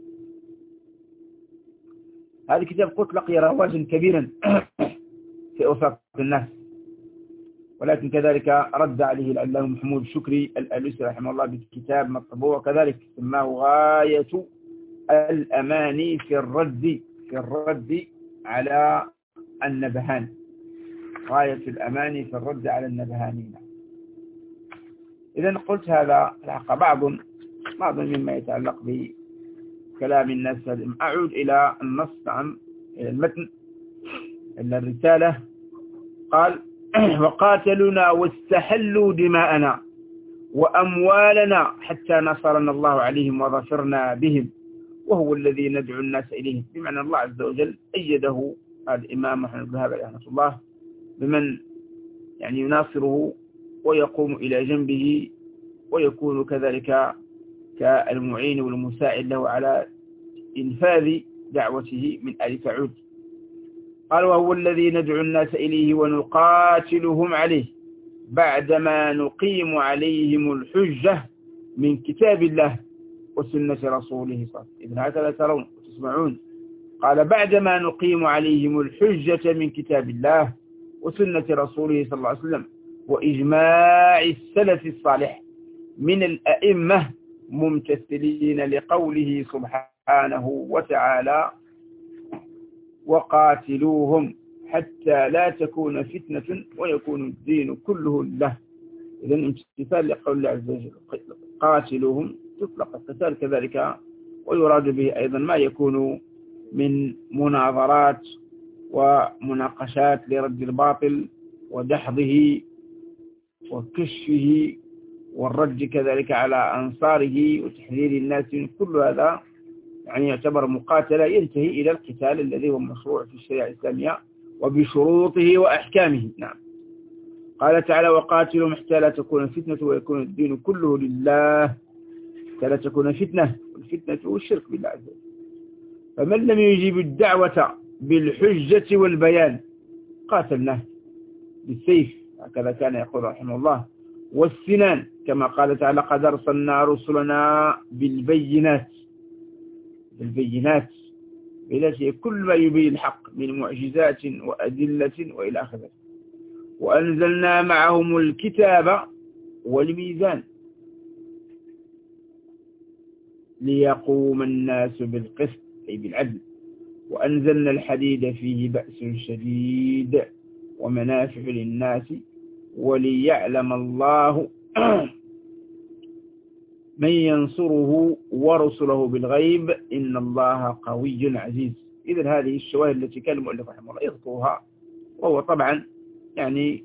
هذا الكتاب قلت لقي رواجا كبيرا في أوساط الناس، ولكن كذلك رد عليه العلامة محمود شكري الألوسي رحمه الله بكتاب مطبوع كذلك سماه غاية الأماني في الرد في الرد على النبهان. غاية الأماني في الرد على النبهانين. إذا قلت هذا الحق بعض بعض مما يتعلق بكلام الناس. أعود إلى النص، عن إلى المتن، إلى الرسالة. قال: وقاتلونا واستحلوا دماءنا وأموالنا حتى نصرنا الله عليهم وظفرنا بهم وهو الذي ندعو الناس إليه. بمعنى الله عز وجل أيده هذا الإمام محمد بن وهاب رحمه الله بمن يعني يناصره ويقوم إلى جنبه ويكون كذلك كالمعين والمساعد له على إنفاذ دعوته من آل سعود. قال: وهو الذي ندعو الناس إليه ونقاتلهم عليه بعدما نقيم عليهم الحجة من كتاب الله وسنة رسوله صلى الله عليه وسلم. إذن هكذا ترون وتسمعون. قال: بعدما نقيم عليهم الحجة من كتاب الله وسنة رسوله صلى الله عليه وسلم وإجماع السلف الصالح من الأئمة ممتثلين لقوله سبحانه وتعالى: وقاتلوهم حتى لا تكون فتنة ويكون الدين كله لله. إذن امتثال لقول الله عز وجل. قاتلوهم تطلق القتال كذلك، ويراد به أيضا ما يكون من مناظرات ومناقشات لرد الباطل ودحضه وكشفه والرد كذلك على أنصاره وتحذير الناس من كل هذا، يعني يعتبر مقاتلة ينتهي إلى القتال الذي هو مشروع في الشريعة الإسلامية وبشروطه وأحكامه. نعم. قال تعالى: وقاتلوا حتى لا تكون فتنة ويكون الدين كله لله. حتى لا تكون فتنة، والفتنة هو الشرك بالله عز وجل. فمن لم يجيب الدعوة بالحجة والبيان قاتلناه بالسيف، هكذا كان يقول رحمه الله، والسنان، كما قال تعالى: قد أرسلنا رسلنا بالبينات. بالبينات بلا كل ما يبين الحق من معجزات وأدلة وإلى آخره. وأنزلنا معهم الكتاب والميزان ليقوم الناس بالقسط أي بالعدل. وأنزلنا الحديد فيه بأس شديد ومنافع للناس وليعلم الله من ينصره ورسله بالغيب إن الله قوي عزيز. إذن هذه الشواهد التي كان المؤلف رحمه الله يذكرها، وهو طبعا يعني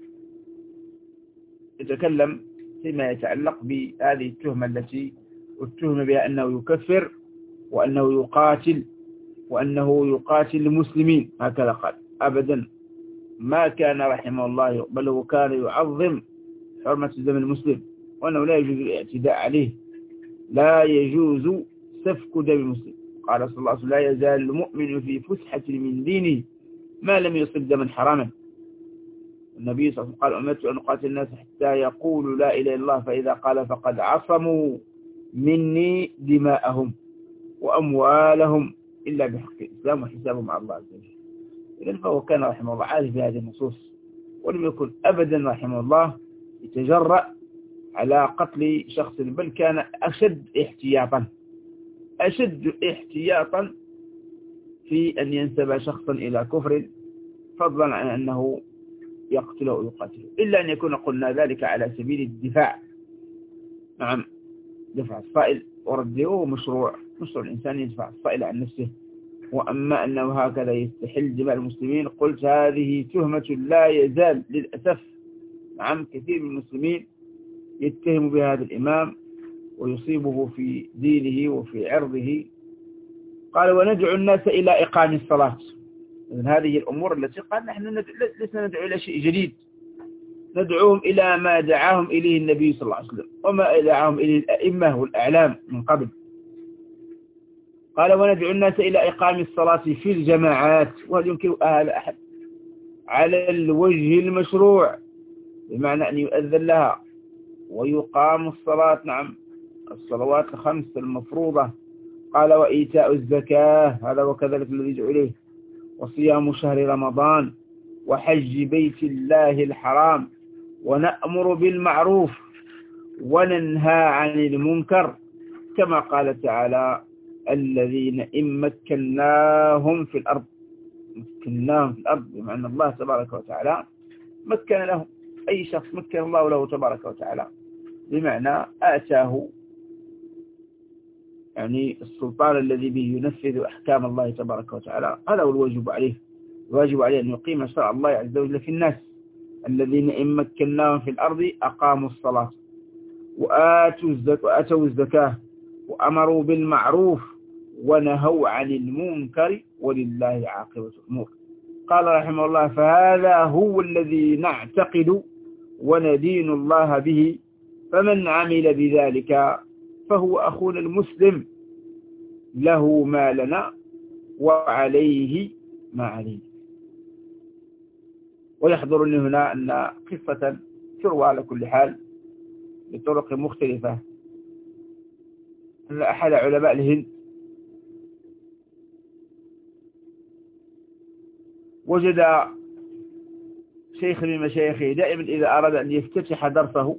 يتكلم فيما يتعلق بهذه التهمة التي اتهم بها أنه يكفر وأنه يقاتل وأنه يقاتل المسلمين. هكذا قال. أبدا ما كان رحمه الله، بل هو كان يعظم حرمة دم المسلم، وأنه لا يجوز الاعتداء عليه، لا يجوز سفك دم المسلم. قال صلى الله عليه وسلم: لا يزال المؤمن في فسحة من دينه ما لم يصب دما حراما. النبي صلى الله عليه وسلم قال: أمرت أن أقاتل الناس حتى يقولوا لا إله إلا الله، فإذا قال فقد عصموا مني دماءهم وأموالهم إلا بحق الإسلام وحسابهم مع الله عز وجل. إذن فهو كان رحمه الله عارف بهذه النصوص، ولم يكن أبدا رحمه الله يتجرأ على قتل شخص، بل كان أشد احتياطا أشد احتياطا في أن ينسب شخصا إلى كفر، فضلا عن أنه يقتله ويقاتله، إلا أن يكون قلنا ذلك على سبيل الدفاع. نعم، دفع الصائل ورده مشروع، مشروع الإنسان يدفع الصائل عن نفسه وأما أنه هكذا يستحل دماء المسلمين قلت هذه تهمة لا يزال للأسف نعم كثير من المسلمين يتهم بهذا الإمام ويصيبه في دينه وفي عرضه. قال وندعو الناس إلى إقام الصلاة. إذن هذه الأمور التي قال نحن لسنا ندعو إلى شيء جديد، ندعوهم إلى ما دعاهم إليه النبي صلى الله عليه وسلم وما دعاهم إليه الأئمة والأعلام من قبل. قال وندعو الناس إلى إقام الصلاة في الجماعات، وهل يمكن هذا أحد على الوجه المشروع، بمعنى أن يؤذن لها ويقام الصلاة نعم الصلوات الخمس المفروضة. قال وإيتاء الزكاة، هذا وكذلك الذي يدعو إليه، وصيام شهر رمضان، وحج بيت الله الحرام، ونأمر بالمعروف وننهى عن المنكر، كما قال تعالى الذين إن مكناهم في الأرض، مكناهم في الأرض بمعنى الله تبارك وتعالى مكن لهم، أي شخص مكن الله له تبارك وتعالى بمعنى آتاه يعني السلطان الذي به ينفذ أحكام الله تبارك وتعالى. هذا هو الواجب عليه، الواجب عليه أن يقيم شرع الله عز وجل في الناس. الذين إن مكناهم في الأرض أقاموا الصلاة وآتوا الزكاة, وآتوا الزكاة وأمروا بالمعروف ونهوا عن المنكر ولله عاقبة الأمور. قال رحمه الله فهذا هو الذي نعتقد وندين الله به، فمن عمل بذلك فهو أخونا المسلم له ما لنا وعليه ما عليه. ويحضرني هنا أن قصة تروى على كل حال بطرق مختلفة أن أحد علماء الهند وجد شيخ من مشايخه دائما إذا أراد أن يفتتح درسه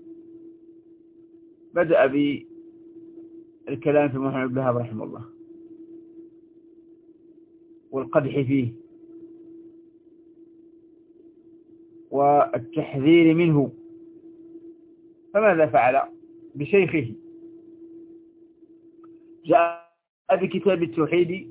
بدأ بالكلام في محمد بن وهاب رحمه الله والقدح فيه والتحذير منه. فماذا فعل بشيخه؟ جاء بكتاب التوحيد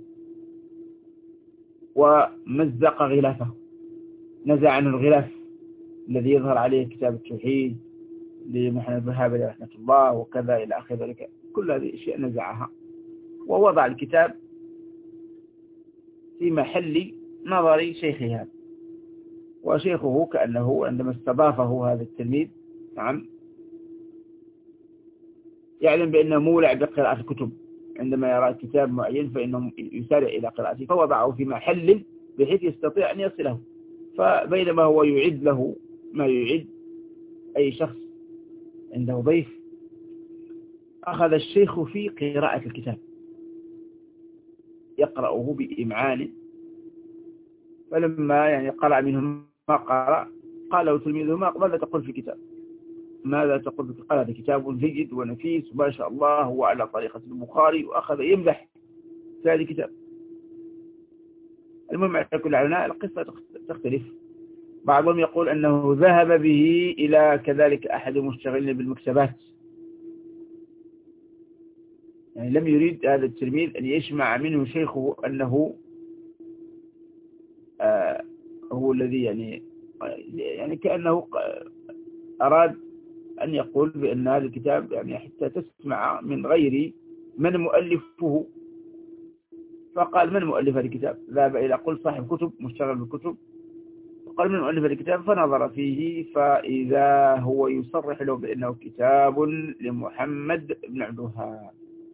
ومزق غلافه، نزع عنه الغلاف الذي يظهر عليه كتاب التوحيد لمحمد بن وهاب رحمه الله وكذا إلى آخر ذلك، كل هذه الأشياء نزعها ووضع الكتاب في محل نظر شيخه هذا. وشيخه كأنه عندما استضافه هذا التلميذ نعم يعلم بأنه مولع بقراءة الكتب، عندما يرى كتاب معين فإنه يسارع إلى قراءته، فوضعه في محل بحيث يستطيع أن يصله. فبينما هو يعد له ما يعد أي شخص عنده ضيف، أخذ الشيخ في قراءة الكتاب يقرأه بإمعان. فلما يعني قرأ منه ما قرأ قال له تلميذه ماذا تقول في كتاب ماذا تقول في؟ قال هذا كتاب جيد ونفيس ما شاء الله هو على طريقة البخاري، وأخذ يمدح في هذا الكتاب. المهم على كل علماء القصة تختلف، بعضهم يقول أنه ذهب به إلى كذلك أحد المشتغلين بالمكتبات، يعني لم يريد هذا التلميذ أن يسمع منه شيخه أنه آه هو الذي يعني يعني كأنه أراد أن يقول بأن هذا الكتاب يعني حتى تسمع من غير من مؤلفه. فقال من مؤلف هذا الكتاب؟ ذهب إلى قل صاحب كتب مشتغل بالكتب، قال من مؤلف هذا الكتاب؟ فنظر فيه فإذا هو يصرح له بأنه كتاب لمحمد بن عبد الوهاب،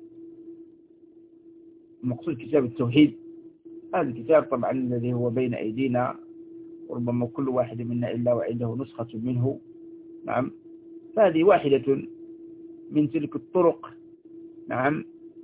المقصود كتاب التوحيد. هذا الكتاب طبعا الذي هو بين أيدينا وربما كل واحد منا إلا وعنده نسخة منه نعم. فهذه واحدة من تلك الطرق نعم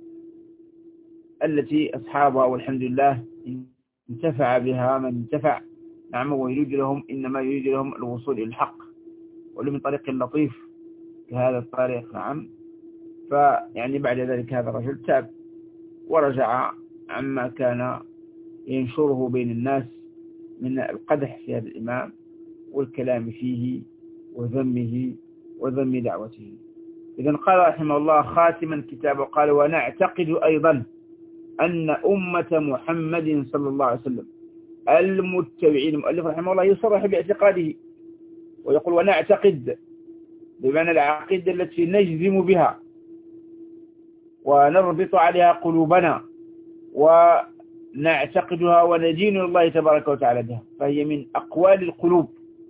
التي أصحابها والحمد لله انتفع بها من انتفع نعم، ويريد لهم إنما يريد لهم الوصول إلى الحق ولمن طريق لطيف كهذا الطريق نعم. فيعني بعد ذلك هذا الرجل تاب ورجع عما كان ينشره بين الناس من القدح في هذا الإمام والكلام فيه وذمه وذم دعوته. إذن قال رحمه الله خاتما كتابه قال ونعتقد أيضا أن أمة محمد صلى الله عليه وسلم المتبعين. المؤلف رحمه الله يصرح باعتقاده ويقول ونعتقد، بمعنى العقيدة التي نجزم بها ونربط عليها قلوبنا ونعتقدها وندين الله تبارك وتعالى بها، فهي من أقوال القلوب.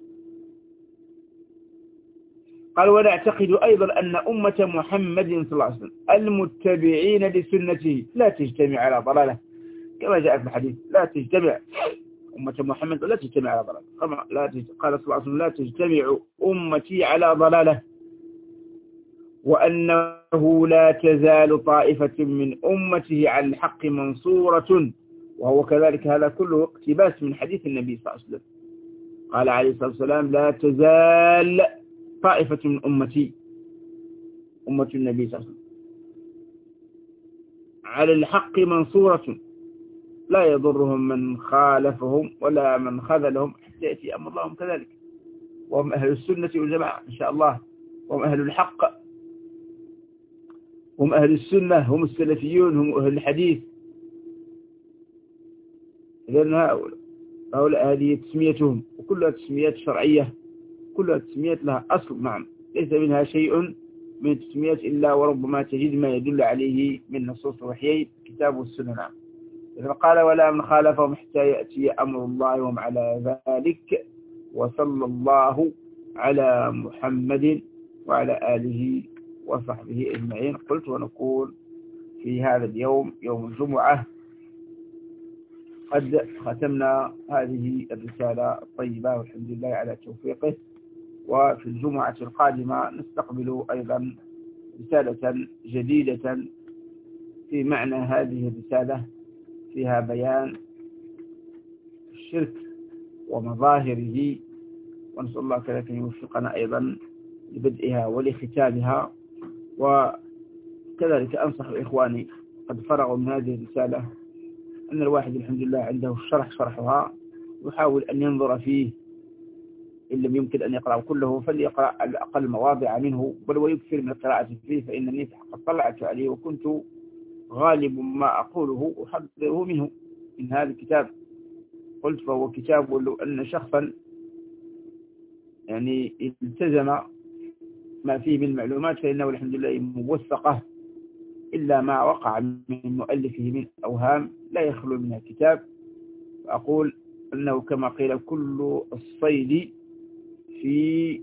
قال ونعتقد أيضا أن أمة محمد صلى الله عليه وسلم المتبعين لسنته لا تجتمع على ضلالة، كما جاء في الحديث لا تجتمع أمة محمد لا تجتمع على ضلالة. لا تج... قال صلى الله عليه وسلم لا تجتمع أمتي على ضلالة، وأنه لا تزال طائفة من أمته على الحق منصورة، وهو كذلك. هذا كله اقتباس من حديث النبي صلى الله عليه وسلم. قال عليه الصلاة والسلام لا تزال طائفة من أمتي، أمة النبي صلى الله عليه وسلم، على الحق منصورة لا يضرهم من خالفهم ولا من خذلهم حتى يأتي أمر الله كذلك. وهم أهل السنة والجماعة إن شاء الله، وهم أهل الحق، هم أهل السنة، هم السلفيون، هم أهل الحديث. لأن هؤلاء هذه تسميتهم، وكلها تسميات شرعية، كلها تسميات لها أصل. نعم، ليس منها شيء من التسميات إلا وربما تجد ما يدل عليه من نصوص وحيي كتاب والسنة. نعم. إذا قال ولا من خالفهم حتى يأتي أمر الله وهم على ذلك، وصلى الله على محمد وعلى آله وصحبه أجمعين. قلت ونقول في هذا اليوم يوم الجمعة قد ختمنا هذه الرسالة الطيبة والحمد لله على توفيقه، وفي الجمعة القادمة نستقبل أيضا رسالة جديدة في معنى هذه الرسالة، فيها بيان الشرك ومظاهره، ونسأل الله كذلك أن يوفقنا أيضا لبدئها ولختامها. وكذلك أنصح إخواني قد فرغوا من هذه الرسالة أن الواحد الحمد لله عنده الشرح شرحها يحاول أن ينظر فيه، إن لم يمكن أن يقرأ كله فليقرأ على الأقل مواضع منه، بل ويكثر من القراءة فيه، فإنني قد طلعت عليه وكنت غالب ما أقوله أحضره منه من هذا الكتاب. قلت فهو كتاب ولو أن شخصا يعني التزم ما فيه من المعلومات فإنه الحمد لله موثقة، إلا ما وقع من مؤلفه من أوهام لا يخلو منها كتاب. فأقول أنه كما قيل كل الصيد في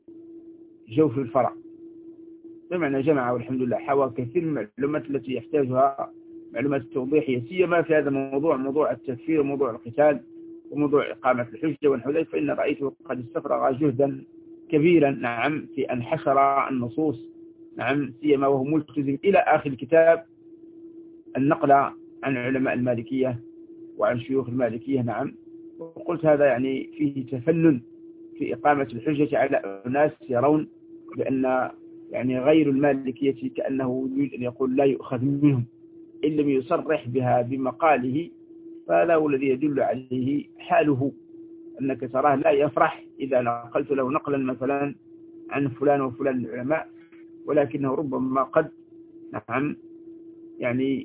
جوف الفرع، بمعنى جمع والحمد لله حوى كثير من المعلومات التي يحتاجها معلومات التوضيحية، سيما في هذا الموضوع، موضوع التكفير وموضوع القتال وموضوع إقامة الحجة ونحو ذلك، فإن رأيته قد استفرغ جهدا كبيرا نعم في أن حشر النصوص، نعم سيما وهو ملتزم إلى آخر الكتاب النقل عن علماء المالكية وعن شيوخ المالكية. نعم، وقلت هذا يعني فيه تفنن في إقامة الحجة على أناس يرون بأن يعني غير المالكية كأنه يريد أن يقول لا يؤخذ منهم إن لم يصرح بها بمقاله، فهذا هو الذي يدل عليه حاله، أنك تراه لا يفرح إذا نقلت له نقلا مثلا عن فلان وفلان من العلماء، ولكنه ربما قد نعم يعني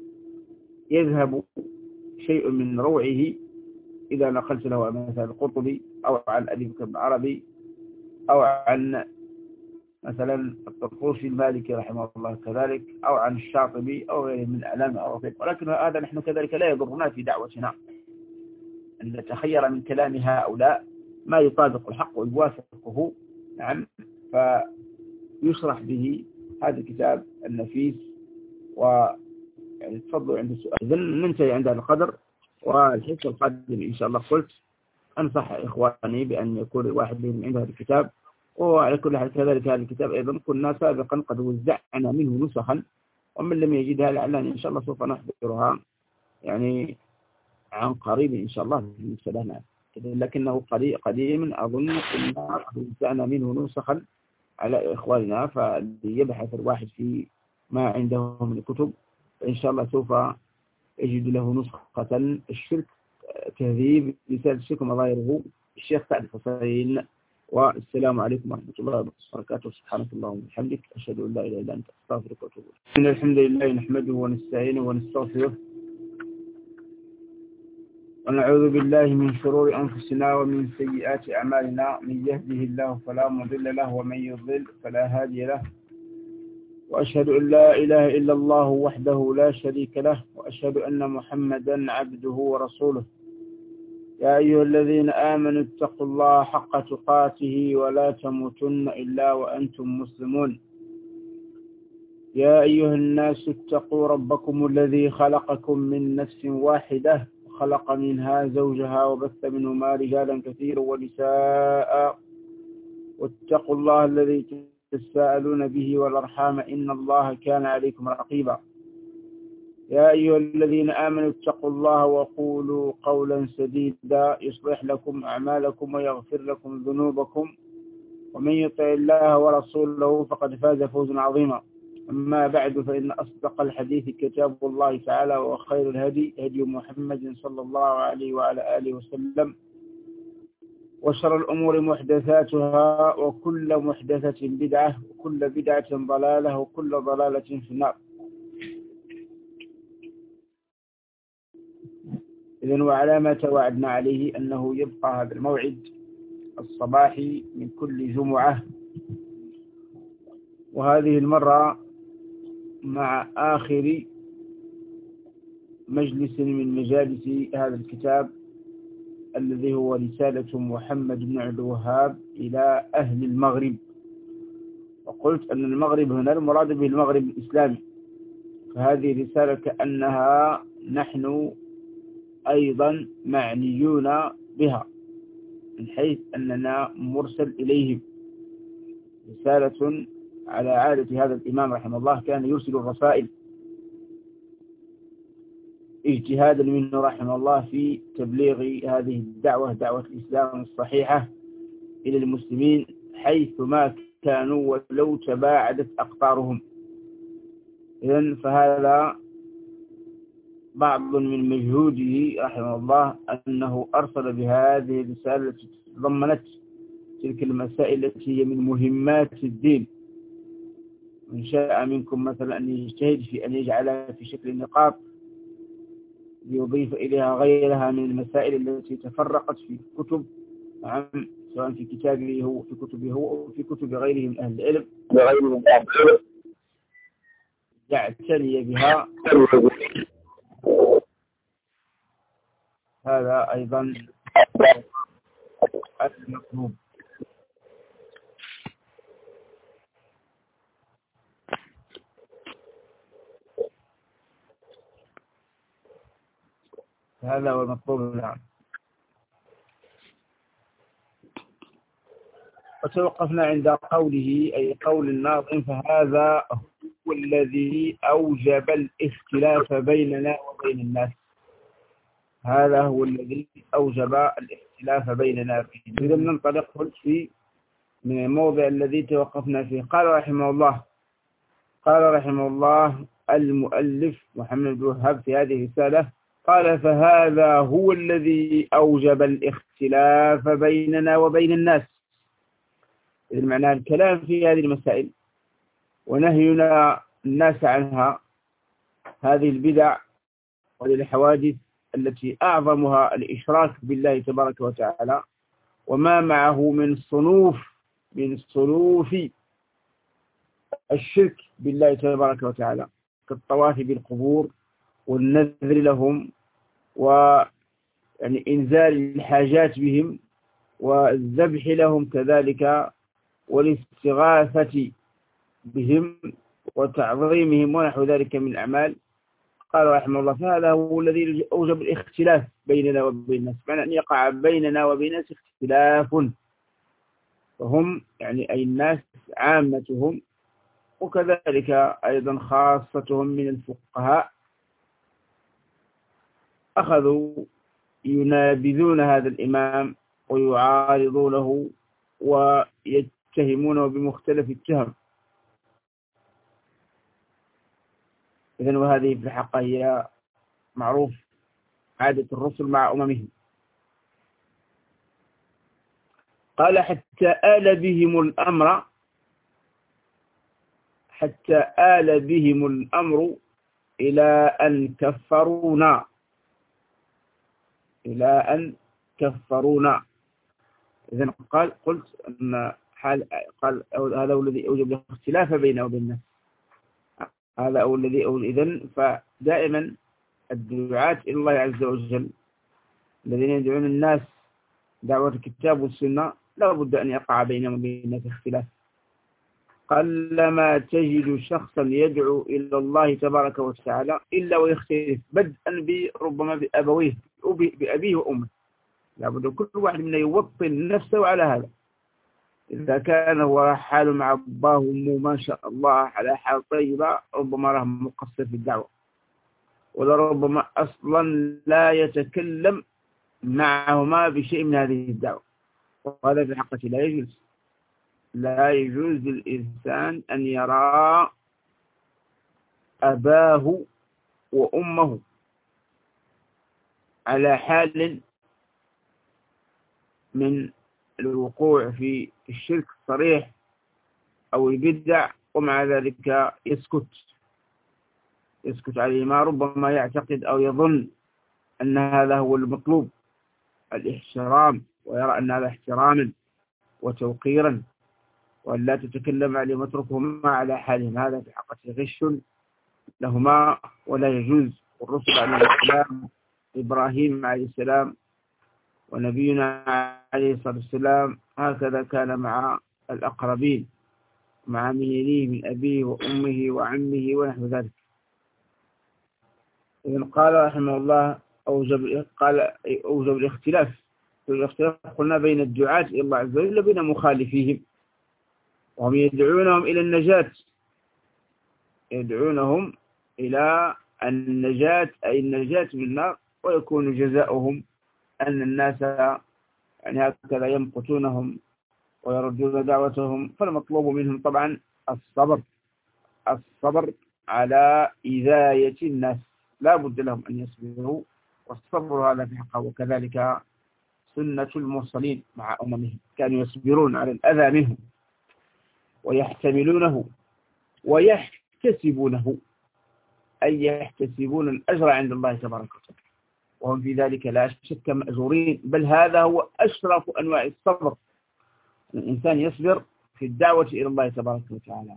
يذهب شيء من روعه إذا نقلت له مثلا القرطبي أو عن أبي بكر بن عربي أو عن مثلا الطرطوشي المالكي رحمه الله كذلك، أو عن الشاطبي أو غيره من أعلام أوروبية. ولكن هذا نحن كذلك لا يضرنا في دعوتنا أن نتخير من كلام هؤلاء ما يطابق الحق ويوافقه، نعم، فيشرح به هذا الكتاب النفيس. ويعني تفضلوا عند السؤال. إذن ننتهي عند هذا القدر، والحصة القادمة إن شاء الله قلت أنصح إخواني بأن يكون الواحد منهم عند هذا الكتاب. وعلى كل حال كذلك هذا الكتاب أيضا كنا سابقا قد وزعنا منه نسخا، ومن لم يجدها لعلنا إن شاء الله سوف نحضرها يعني عن قريب إن شاء الله بالنسبة لنا، لكنه قديم أظن كنا قد وزعنا منه نسخا على إخواننا، فليبحث الواحد في ما عنده من الكتب، فإن شاء الله سوف يجد له نسخة الشرك تهذيب رسالة الشرك ومظاهره الشيخ سعد الحسين والسلام عليكم ورحمة الله وبركاته. سبحانك اللهم وبحمدك، أشهد أن لا إله إلا أنت، أستغفرك وأتوب إليك. إن الحمد لله نحمده ونستعينه ونستغفره ونعوذ بالله من شرور أنفسنا ومن سيئات أعمالنا، من يهده الله فلا مضل له ومن يضلل فلا هادي له، وأشهد أن لا إله إلا الله وحده لا شريك له، وأشهد أن محمدا عبده ورسوله. يا أيها الذين آمنوا اتقوا الله حق تقاته ولا تموتن إلا وأنتم مسلمون. يا أيها الناس اتقوا ربكم الذي خلقكم من نفس واحدة وخلق منها زوجها وبث منهما رجالا كثيرا ونساء، واتقوا الله الذي تساءلون به والأرحام إن الله كان عليكم رقيبا. يا أيها الذين آمنوا اتقوا الله وقولوا قولا سديدا يصلح لكم أعمالكم ويغفر لكم ذنوبكم، ومن يطع الله ورسوله فقد فاز فوزا عظيما. أما بعد، فإن أصدق الحديث كتاب الله تعالى، وخير الهدي هدي محمد صلى الله عليه وعلى آله وسلم، وشر الأمور محدثاتها، وكل محدثة بدعة، وكل بدعة ضلالة، وكل ضلالة في النار. إذن وعلى ما توعدنا عليه أنه يبقى هذا الموعد الصباحي من كل جمعة، وهذه المرة مع آخر مجلس من مجالس هذا الكتاب الذي هو رسالة محمد بن عبد الوهاب إلى أهل المغرب. وقلت أن المغرب هنا المراد به المغرب الإسلامي، فهذه رسالة كأنها نحن أيضا معنيون بها، من حيث أننا مرسل إليهم. رسالة على عادة هذا الإمام رحمه الله، كان يرسل الرسائل اجتهادا منه رحمه الله في تبليغ هذه الدعوة، دعوة الإسلام الصحيحة إلى المسلمين حيث ما كانوا ولو تباعدت أقطارهم. إذن فهذا بعض من مجهوده رحمه الله، أنه أرسل بهذه الرسالة التي تضمنت تلك المسائل التي هي من مهمات الدين. من شاء منكم مثلا أن يجتهد في أن يجعلها في شكل نقاط ليضيف إليها غيرها من المسائل التي تفرقت في كتب، نعم، سواء في كتابه هو في كتبه هو أو في كتب غيره من أهل العلم، يعتني بها. هذا أيضا المطلوب. هذا هو المطلوب. نعم. وتوقفنا عند قوله، أي قول الناظم: فهذا هو الذي أوجب الاختلاف بيننا وبين الناس. هذا هو الذي أوجب الاختلاف بيننا. إذا ننطلق في من الموضع الذي توقفنا فيه. قال رحمه الله قال رحمه الله المؤلف محمد بن وهاب في هذه الرسالة، قال: فهذا هو الذي أوجب الاختلاف بيننا وبين الناس. إذن معنى الكلام في هذه المسائل ونهينا الناس عنها، هذه البدع والحوادث التي أعظمها الإشراك بالله تبارك وتعالى، وما معه من صنوف من صنوف الشرك بالله تبارك وتعالى، كالطواف بالقبور والنذر لهم، ويعني إنزال الحاجات بهم والذبح لهم كذلك، والاستغاثة بهم وتعظيمهم ونحو ذلك من الأعمال. قال رحمه الله: فهذا هو الذي أوجب الاختلاف بيننا وبين الناس، معنى أن يقع بيننا وبين الناس اختلاف، فهم يعني أي الناس عامتهم، وكذلك أيضا خاصتهم من الفقهاء، أخذوا ينابذون هذا الإمام ويعارضونه ويتهمونه بمختلف التهم. إذن وهذه في الحقيقة هي معروف عادة الرسل مع أممهم. قال حتى آل بهم الأمر حتى آل بهم الأمر إلى أن كفرونا إلى أن كفرونا. إذن قال قلت أن حال قال هذا هو الذي أوجب الاختلاف بينه وبين الناس، هذا هو الذي أوجب. إذن فدائما الدعاة إلى الله عز وجل الذين يدعون الناس دعوة الكتاب والسنة لا بد أن يقع بينهم وبين الناس اختلاف. قلما تجد شخصا يدعو إلى الله تبارك وتعالى إلا ويختلف بدءا ربما بأبويه أو بأبيه وأمه، لابد كل واحد منا يوطن نفسه على هذا. إذا كان هو حال مع أباه وأمه ما شاء الله على حال طيبة، ربما راه مقصر في الدعوة، ولربما أصلا لا يتكلم معهما بشيء من هذه الدعوة، وهذا في الحقيقة لا يجوز. لا يجوز للإنسان أن يرى أباه وأمه على حال من الوقوع في الشرك الصريح أو البدع، ومع ذلك يسكت يسكت عليه، ما ربما يعتقد أو يظن أن هذا هو المطلوب، الاحترام، ويرى أن هذا احتراما وتوقيرا، وأن لا تتكلم عليهم واتركهما على حالهم. هذا في حقيقة غش لهما ولا يجوز. والرسل عليه السلام، إبراهيم عليه السلام ونبينا عليه الصلاة والسلام، هكذا كان مع الأقربين، مع من يليه من أبيه وأمه وعمه ونحو ذلك. إذن قال رحمه الله أوجب قال أوجب الاختلاف. الاختلاف قلنا بين الدعاة إلى الله عز وجل وبين مخالفيهم، وهم يدعونهم إلى النجاة، يدعونهم إلى النجاة أي النجاة من النار، ويكون جزاؤهم أن الناس يعني هكذا يمقتونهم ويردون دعوتهم. فالمطلوب منهم طبعا الصبر الصبر على إذاية الناس، لا بد لهم أن يصبروا، والصبر هذا في حقه. وكذلك سنة المرسلين مع أممهم، كانوا يصبرون على الأذى منهم ويحتملونه ويحتسبونه، أي يحتسبون الأجر عند الله تبارك وتعالى، وهم في ذلك لا شك مأجورين. بل هذا هو أشرف أنواع الصبر، الإنسان يصبر في الدعوة إلى الله تبارك وتعالى.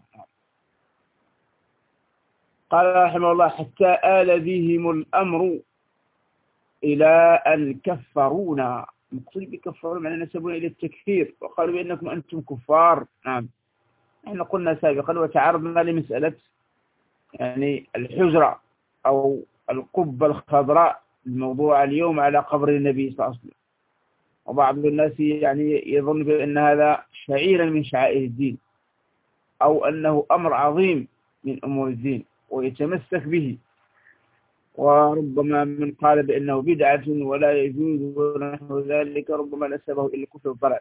قال رحمه الله حتى آل بهم الأمر إلى أن كفرونا. مقصود بكفرون معنى نسبون إلى التكفير، وقالوا بأنكم أنتم كفار. نعم، احنا قلنا سابقا وتعرضنا لمسألة يعني الحجرة أو القبة الخضراء الموضوع اليوم على قبر النبي صلى الله عليه وسلم، وبعض الناس يعني يظن بأن هذا شعيرا من شعائر الدين، أو أنه أمر عظيم من أمور الدين ويتمسك به، وربما من قال بأنه بدعة ولا يجوز ونحو ذلك ربما نسبه إلى الكفر والضلال.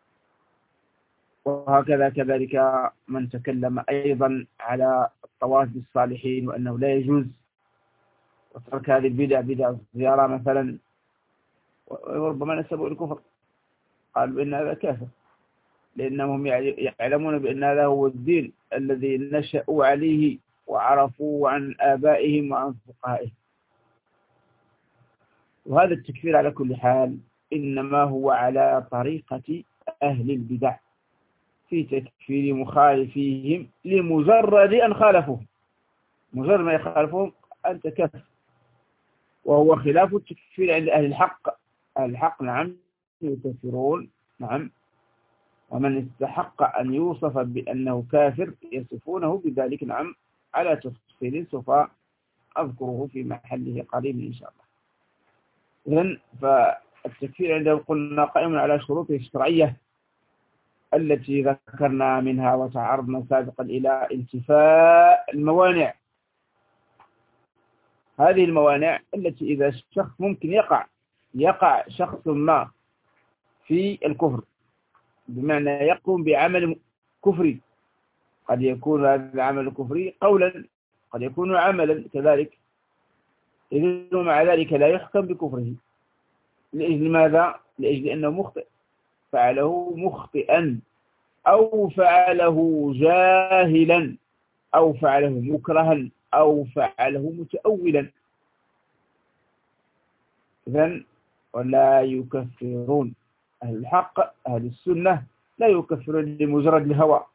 وهكذا كذلك من تكلم أيضا على الطواف بالصالحين وأنه لا يجوز، وترك هذه البدع بدع الزيارة مثلا، وربما نسبه إلى الكفر، قال بأن هذا كافر، لأنهم يعلمون بأن هذا هو الدين الذي نشأوا عليه وعرفوا عن آبائهم وعن فقهائهم. وهذا التكفير على كل حال إنما هو على طريقة أهل البدع في تكفير مخالفيهم لمجرد أن خالفوهم، مجرد ما يخالفوهم أنت كفر، وهو خلاف التكفير عند أهل الحق. أهل الحق نعم يكفرون، نعم، ومن استحق أن يوصف بأنه كافر يصفونه بذلك، نعم، على تفصيل سوف أذكره في محله قريب إن شاء الله. إذن فالتكفير عندهم قلنا قائم على شروطه الشرعية التي ذكرنا منها وتعرضنا سابقا إلى انتفاء الموانع. هذه الموانع التي إذا الشخص ممكن يقع يقع شخص ما في الكفر، بمعنى يقوم بعمل كفري، قد يكون هذا العمل الكفري قولا، قد يكون عملا كذلك، إذن مع ذلك لا يحكم بكفره. لأجل ماذا؟ لأجل أنه مخطئ. فعله مخطئا أو فعله جاهلا أو فعله مكرها أو فعله متأولا. إذن ولا يكفرون، أهل الحق أهل السنة لا يكفرون لمجرد الهوى،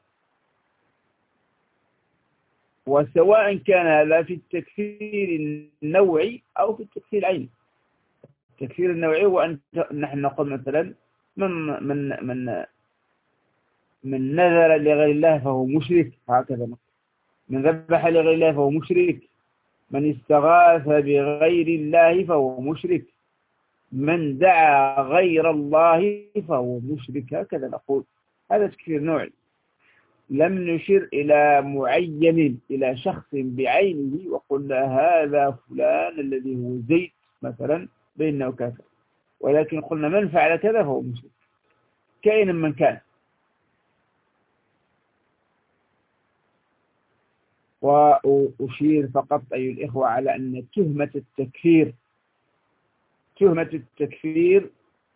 وسواء كان هذا في التكفير النوعي أو في التكفير العيني. التكفير النوعي هو أن نحن نقول مثلا من من من من نذر لغير الله فهو مشرك، هكذا نقول. من ذبح لغير الله فهو مشرك، من استغاث بغير الله فهو مشرك، من دعا غير الله فهو مشرك، هكذا نقول. هذا تكفير نوعي، لم نشر إلى معين إلى شخص بعينه وقلنا هذا فلان الذي هو زيد مثلا بأنه كافر، ولكن قلنا من فعل كذا فهو مشرك كائنا من كان. وأشير فقط أيها الإخوة على أن تهمة التكفير تهمة التكفير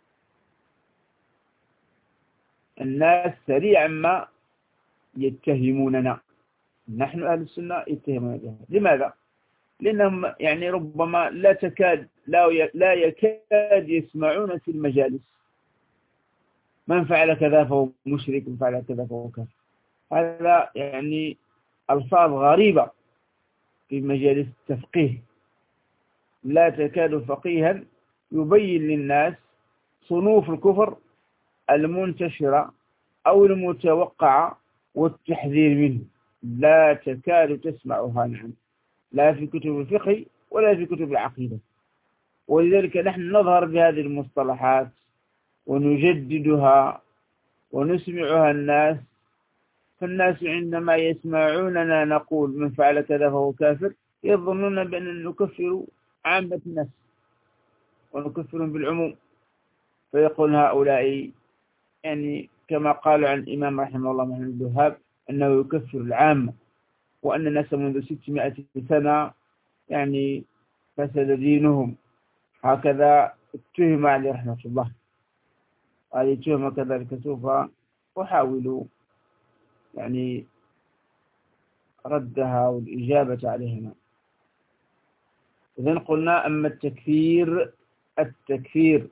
الناس سريعا ما يتهموننا، نحن أهل السنة يتهمون بها. لماذا؟ لأنهم يعني ربما لا تكاد لا لا يكاد يسمعون في المجالس من فعل كذا فهو مشرك، من فعل كذا فهو كافر. هذا يعني ألفاظ غريبة في مجالس التفقيه، لا تكاد فقيها يبين للناس صنوف الكفر المنتشرة أو المتوقعة والتحذير منه، لا تكاد تسمعها نعم، لا في كتب الفقه ولا في كتب العقيدة. ولذلك نحن نظهر بهذه المصطلحات ونجددها ونسمعها الناس، فالناس عندما يسمعوننا نقول من فعل كذا فهو كافر يظنون بأننا نكفر عامة الناس ونكفرهم بالعموم، فيقول هؤلاء يعني كما قالوا عن الإمام رحمه الله محمد بن الوهاب أنه يكفر العامة، وأن الناس منذ ستمائة سنة يعني فسد دينهم. هكذا اتهم عليه رحمة الله، هذه التهمة كذلك سوف أحاول يعني ردها والإجابة عليهما. إذن قلنا أما التكفير التكفير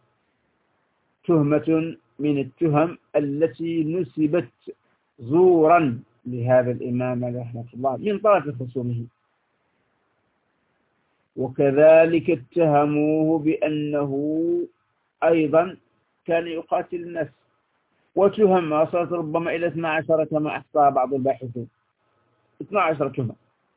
تهمة من التهم التي نسبت زورا لهذا الإمام رحمه الله من طرف خصومه، وكذلك اتهموه بأنه أيضا كان يقاتل الناس، وتهم وصلت ربما إلى اثنا عشر كما أحصاها بعض الباحثين، اثنا عشر تهمة.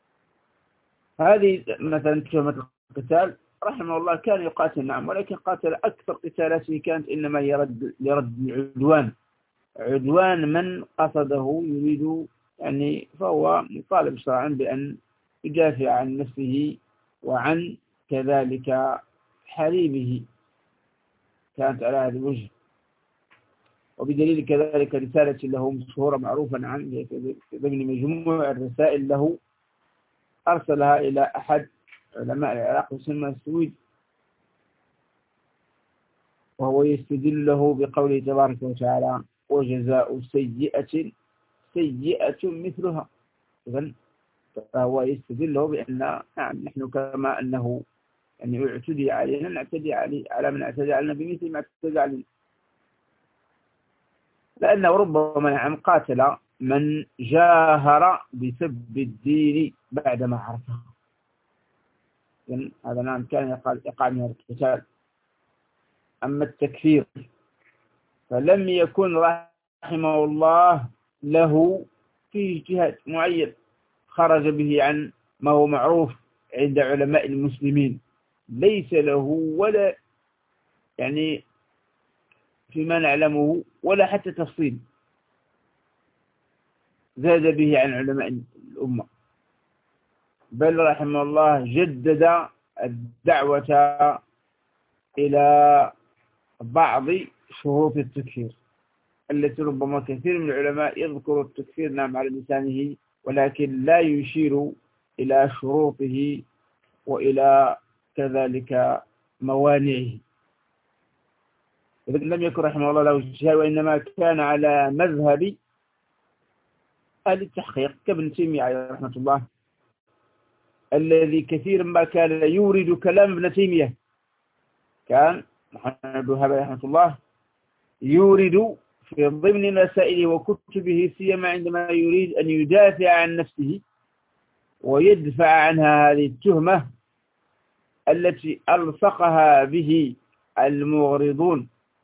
هذه مثلا تهمة القتال، رحمه الله كان يقاتل نعم، ولكن قاتل أكثر قتالاته كانت إنما هي رد لرد العدوان، عدوان من قصده يريد يعني، فهو مطالب شرعا بأن يدافع عن نفسه وعن كذلك حريمه، كانت على هذا الوجه. وبدليل كذلك رسالة له مشهورة معروفة عن ضمن مجموع الرسائل له أرسلها إلى أحد علماء العراق يسمى السويد، وهو يستدل له بقوله تبارك وتعالى وجزاء سيئة سيئة مثلها. إذن فهو يستدل له بأن نعم نحن كما أنه يعني اعتدي علينا نعتدي علي على من اعتدى علينا بمثل ما اعتدى علينا، لأنه ربما نعم قاتل من جاهر بسب الدين بعدما عرفه، هذا نعم كان يقع من القتال. أما التكفير فلم يكن رحمه الله له فيه اجتهاد معين خرج به عن ما هو معروف عند علماء المسلمين، ليس له ولا يعني فيما نعلمه ولا حتى تفصيل زاد به عن علماء الأمة، بل رحمه الله جدد الدعوة إلى بعض شروط التكفير التي ربما كثير من العلماء يذكر التكفير نعم على لسانه، ولكن لا يشير إلى شروطه وإلى كذلك موانعه. لم يكن رحمه الله له اجتهاد، وإنما كان على مذهب أهل التحقيق كابن تيمية عليه رحمة الله، الذي كثيرا ما كان يورد كلام ابن تيمية. كان محمد بن وهاب رحمه الله يورد في ضمن مسائله وكتبه، سيما عندما يريد أن يدافع عن نفسه ويدفع عنها هذه التهمة التي ألصقها به المغرضون،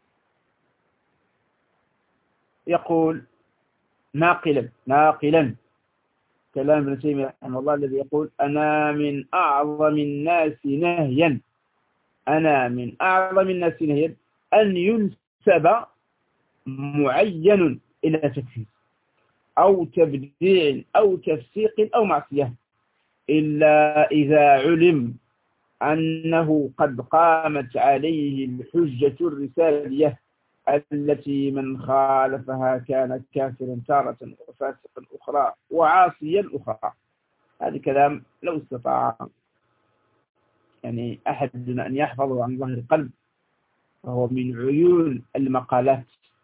يقول ناقلا ناقلا كلام ابن تيمية رحمه الله الذي يقول: أنا من أعظم الناس نهيا أنا من أعظم الناس نهيا أن ينسب معين إلى تكفير أو تبديع أو تفسيق أو معصية، إلا إذا علم أنه قد قامت عليه الحجة الرسالية التي من خالفها كان كافرا تارة وفاسقا أخرى وعاصيا أخرى. هذا كلام لو استطاع يعني أحدنا أن يحفظه عن ظهر القلب فهو من عيون المقالات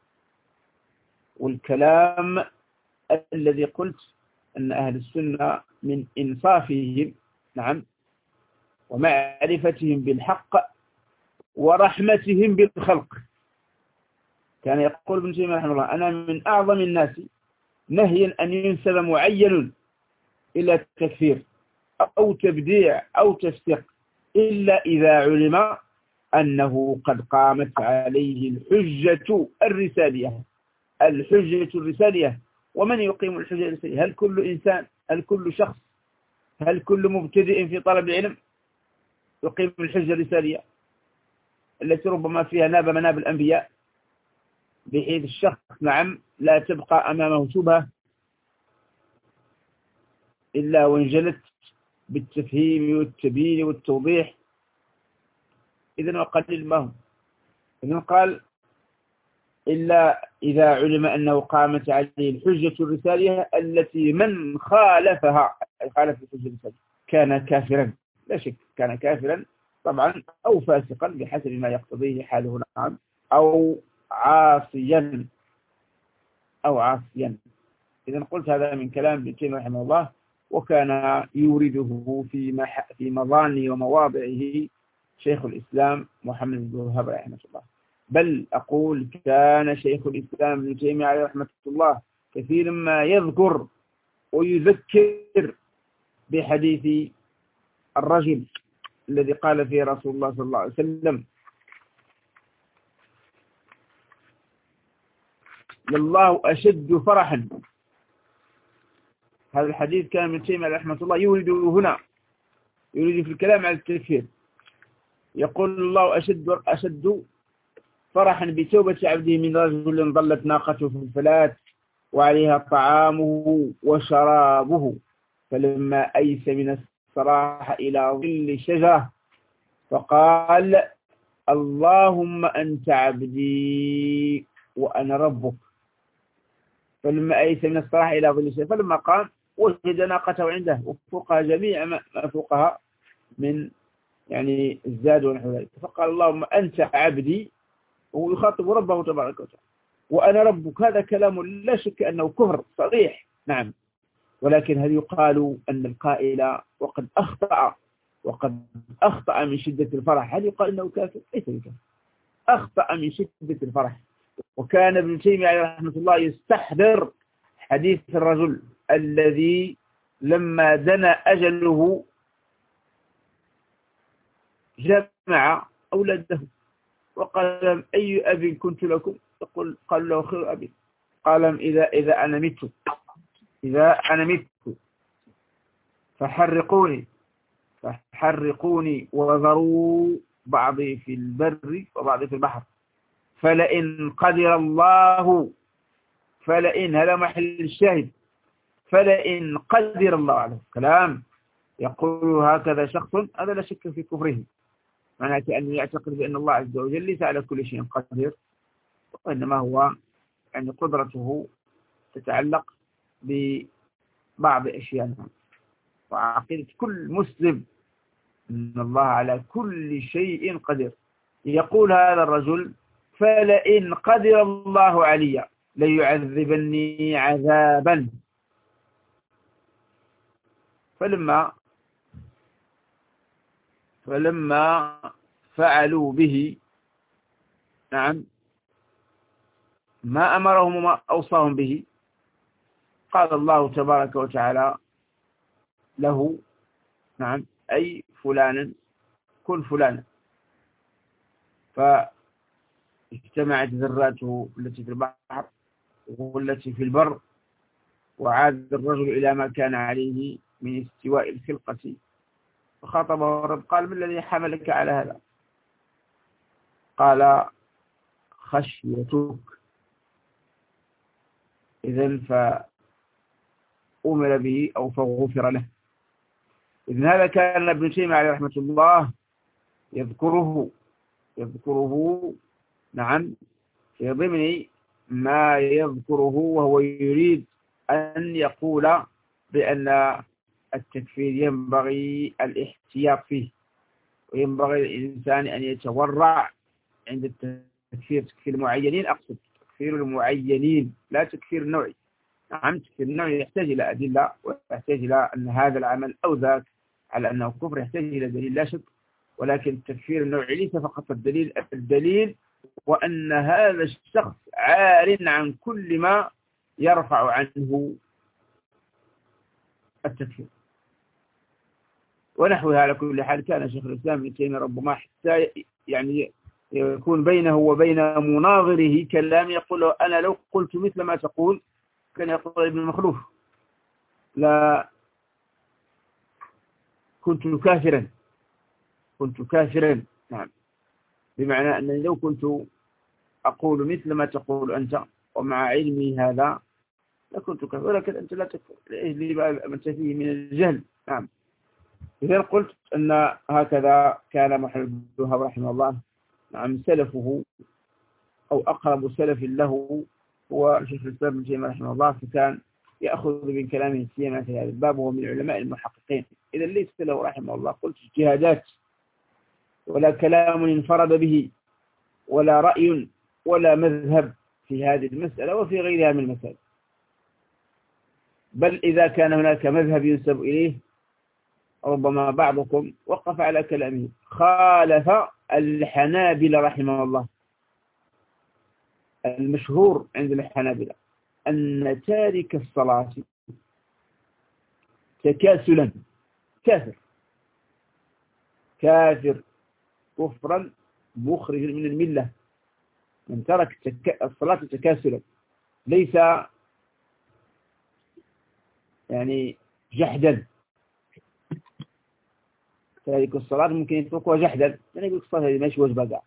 والكلام الذي قلت أن أهل السنة من إنصافهم نعم ومعرفتهم بالحق ورحمتهم بالخلق. كان يقول ابن تيمية رحمه الله: أنا من أعظم الناس نهيا أن ينسب معين إلى التكفير أو تبديع أو تفسيق، إلا إذا علم أنه قد قامت عليه الحجة الرسالية. الحجة الرسالية، ومن يقيم الحجة الرسالية؟ هل كل إنسان؟ هل كل شخص؟ هل كل مبتدئ في طلب العلم يقيم الحجة الرسالية التي ربما فيها ناب مناب الأنبياء، بحيث الشخص نعم لا تبقى أمامه شبهة إلا وانجلت بالتفهيم والتبيين والتوضيح؟ إذن وقليل ما هو. إذن قال: إلا إذا علم أنه قامت عليه الحجة الرسالية التي من خالفها، أي خالف الحجة الرسالية، كان كافرا، لا شك كان كافرا طبعا، أو فاسقا بحسب ما يقتضيه حاله نعم، أو عاصيا أو عاصيا. إذن قلت هذا من كلام ابن تيمية رحمه الله، وكان يورده في مح في مظان ومواضعه شيخ الإسلام محمد بن وهاب رحمه الله. بل أقول كان شيخ الإسلام ابن تيمية عليه رحمة الله كثيرا ما يذكر ويذكر بحديث الرجل الذي قال فيه رسول الله صلى الله عليه وسلم: لله أشد فرحا. هذا الحديث كان ابن تيمية رحمه الله يورد هنا، يريد في الكلام على التكفير، يقول: الله أشد أشد فرحا بتوبة عبده من رجل ضلت ناقته في الفلات وعليها طعامه وشرابه، فلما أيس من الصراح إلى ظل شجرة فقال: اللهم أنت عبدي وأنا ربك. فلما أيس من الصراح إلى ظل شجرة، فلما قام وجد ناقته عنده وفوقها جميع ما فوقها من يعني الزاد ونحو ذلك، فقال: اللهم أنت عبدي، وهو يخاطب ربه تبارك وتعالى، وأنا ربك. هذا كلام لا شك أنه كفر صريح نعم، ولكن هل يقال أن القائل وقد أخطأ وقد أخطأ من شدة الفرح هل يقال أنه كافر؟ ليس بكافر، أخطأ من شدة الفرح. وكان ابن تيمية عليه رحمة الله يستحضر حديث الرجل الذي لما دنا أجله جمع أولاده وقال: أي أبي كنت لكم؟ يقول: قال له: خير أبي. قال: إذا إذا أنا مت إذا أنا مت فحرقوني فحرقوني وذروا بعضي في البر وبعضي في البحر، فلئن قدر الله فلئن هذا محل الشاهد فلئن قدر الله عليه. كلام يقول هكذا شخص هذا لا شك في كفره، معناه أنه يعتقد بأن الله عز وجل ليس على كل شيء قدير، وإنما هو يعني قدرته تتعلق ببعض أشياء. وعقيدة كل مسلم أن الله على كل شيء قدير. يقول هذا الرجل: فلئن قدر الله علي ليعذبني عذابا. فلما فلما فعلوا به نعم ما أمرهم وما أوصاهم به، قال الله تبارك وتعالى له نعم أي فلانا كن فلانا، فاجتمعت ذراته التي في البحر والتي في البر، وعاد الرجل إلى ما كان عليه من استواء الخلقة، فخاطبه الرب قال: ما الذي حملك على هذا؟ قال: خشيتك. إذن فأمر به أو فغفر له. إذن هذا كان ابن تيمية عليه رحمة الله يذكره يذكره نعم في ضمن ما يذكره، وهو يريد أن يقول بأن التكفير ينبغي الاحتياط فيه، وينبغي الإنسان أن يتورع عند التكفير. تكفير المعينين أقصد تكفير المعينين لا تكفير النوعي. نعم تكفير النوعي يحتاج إلى أدلة، ويحتاج إلى أن هذا العمل أو ذاك على أنه كفر، يحتاج إلى دليل لا شك. ولكن التكفير النوعي ليس فقط الدليل الدليل وأن هذا الشخص عار عن كل ما يرفع عنه التكفير ونحوها. على كل حال كان شيخ الإسلام ابن تيمية ربما حتى يعني يكون بينه وبين مناظره كلام يقول له: أنا لو قلت مثل ما تقول، كان يقول ابن مخلوف: لا كنت كافرا كنت كافرا نعم، بمعنى أنني لو كنت أقول مثل ما تقول أنت ومع علمي هذا لكنت كافر، ولكن أنت لا تكفر لما أنت فيه من الجهل. نعم. إذا قلت أن هكذا كان محمد بن وهاب رحمه الله نعم سلفه أو أقرب سلف له هو شيخ الإسلام ابن تيمية رحمه الله، فكان يأخذ من كلامه سيما في هذا الباب، وهو من علماء المحققين. إذا ليس له رحمه الله قلت اجتهادات ولا كلام انفرد به ولا رأي ولا مذهب في هذه المسألة وفي غيرها من المسائل، بل إذا كان هناك مذهب ينسب إليه ربما بعضكم وقف على كلامه، خالف الحنابلة رحمه الله. المشهور عند الحنابلة أن تارك الصلاة تكاسلا كافر كافر كفرا مخرج من الملة. من ترك تك... الصلاة تكاسلا، ليس يعني جحدا. تارك الصلاة ممكن يتركها جحدا، يعني يقول الصلاة هذه ماشي واجبة قاع.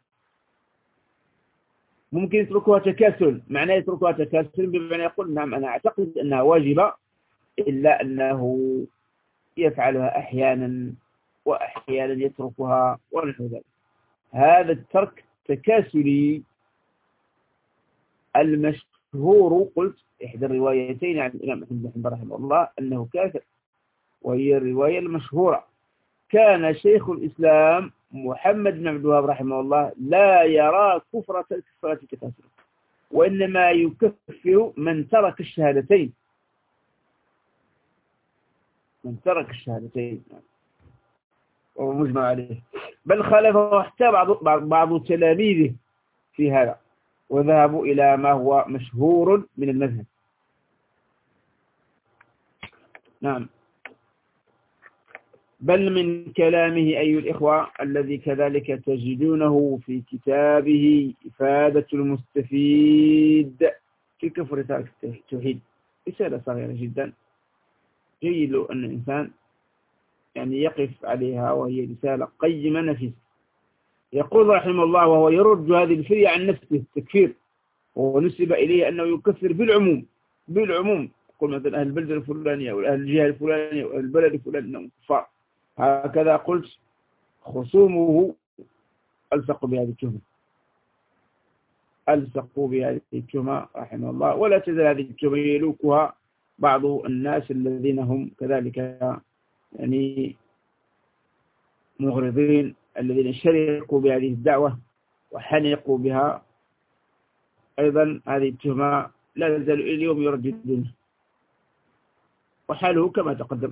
ممكن يتركها تكاسل، معناه يتركها تكاسل بمعنى يقول: نعم أنا أعتقد أنها واجبة، إلا أنه يفعلها أحيانا وأحيانا يتركها ونحو ذلك. هذا الترك تكاسلي. المشهور قلت إحدى الروايتين عن الإمام أحمد بن حنبل رحمه الله أنه كافر، وهي الرواية المشهورة: كان شيخ الإسلام محمد بن عبد الوهاب رحمه الله لا يرى كفر ترك الصلاة تكاسلا، وإنما يكفر من ترك الشهادتين من ترك الشهادتين وهو مجمع عليه. بل خالفه حتى بعض بعض تلاميذه في هذا، وذهبوا إلى ما هو مشهور من المذهب. نعم. بل من كلامه أيها الإخوة الذي كذلك تجدونه في كتابه إفادة المستفيد في كفر تارك التوحيد، رسالة صغيرة جدا جيد له أن الإنسان يعني يقف عليها، وهي رسالة قيمة نفيسة. يقول رحمه الله وهو يرد هذه الفرية عن نفسه التكفير، ونسب إليه أنه يكفر بالعموم بالعموم يقول مثلا أهل البلد الفلانية أو أهل الجهة الفلانية أو أهل البلد الفلاني أنهم كفار. هكذا قلت خصومه ألصقوا بهذه التهمة ألصقوا بهذه التهمة رحمه الله. ولا تزال هذه التهمة يلوكها بعض الناس الذين هم كذلك يعني مغرضين، الذين شركوا بهذه الدعوة وحنقوا بها أيضا هذه التهمة لا يزال اليوم يرددونها، وحاله كما تقدم.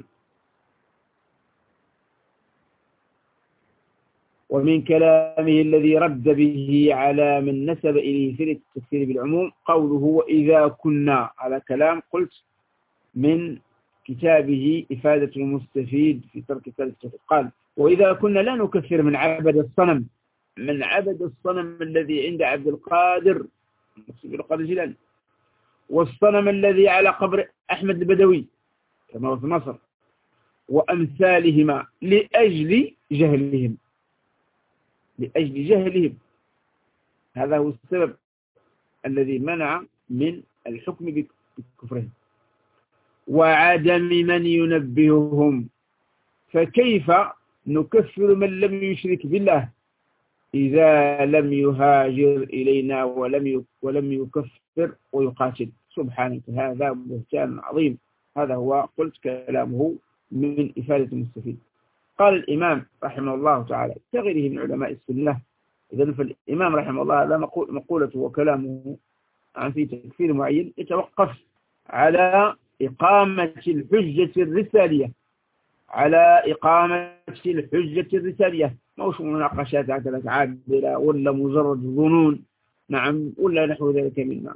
ومن كلامه الذي رد به على من نسب إليه سيرة التفسير بالعموم قوله وإذا كنا، على كلام قلت من كتابه إفادة المستفيد في ترك التفسير، قال وإذا كنا لا نكفر من عبد الصنم، من عبد الصنم الذي عند عبد القادر عبد القادر الجيلاني، والصنم الذي على قبر أحمد البدوي كما هو في مصر وأمثالهما لأجل جهلهم، لأجل جهلهم. هذا هو السبب الذي منع من الحكم بكفرهم وعدم من ينبههم. فكيف نكفر من لم يشرك بالله إذا لم يهاجر إلينا ولم ولم يكفر ويقاتل؟ سبحانك، هذا بهتان عظيم. هذا هو قلت كلامه من إفادة المستفيد. قال الإمام رحمه الله تعالى كغيره من علماء السنة. إذا فالإمام رحمه الله هذا مقولته وكلامه عن في تكفير معين يتوقف على إقامة الحجة الرسالية، على إقامة الحجة الرسالية، موش مناقشات عدلت عادلة ولا مجرد ظنون، نعم، ولا نحو ذلك مما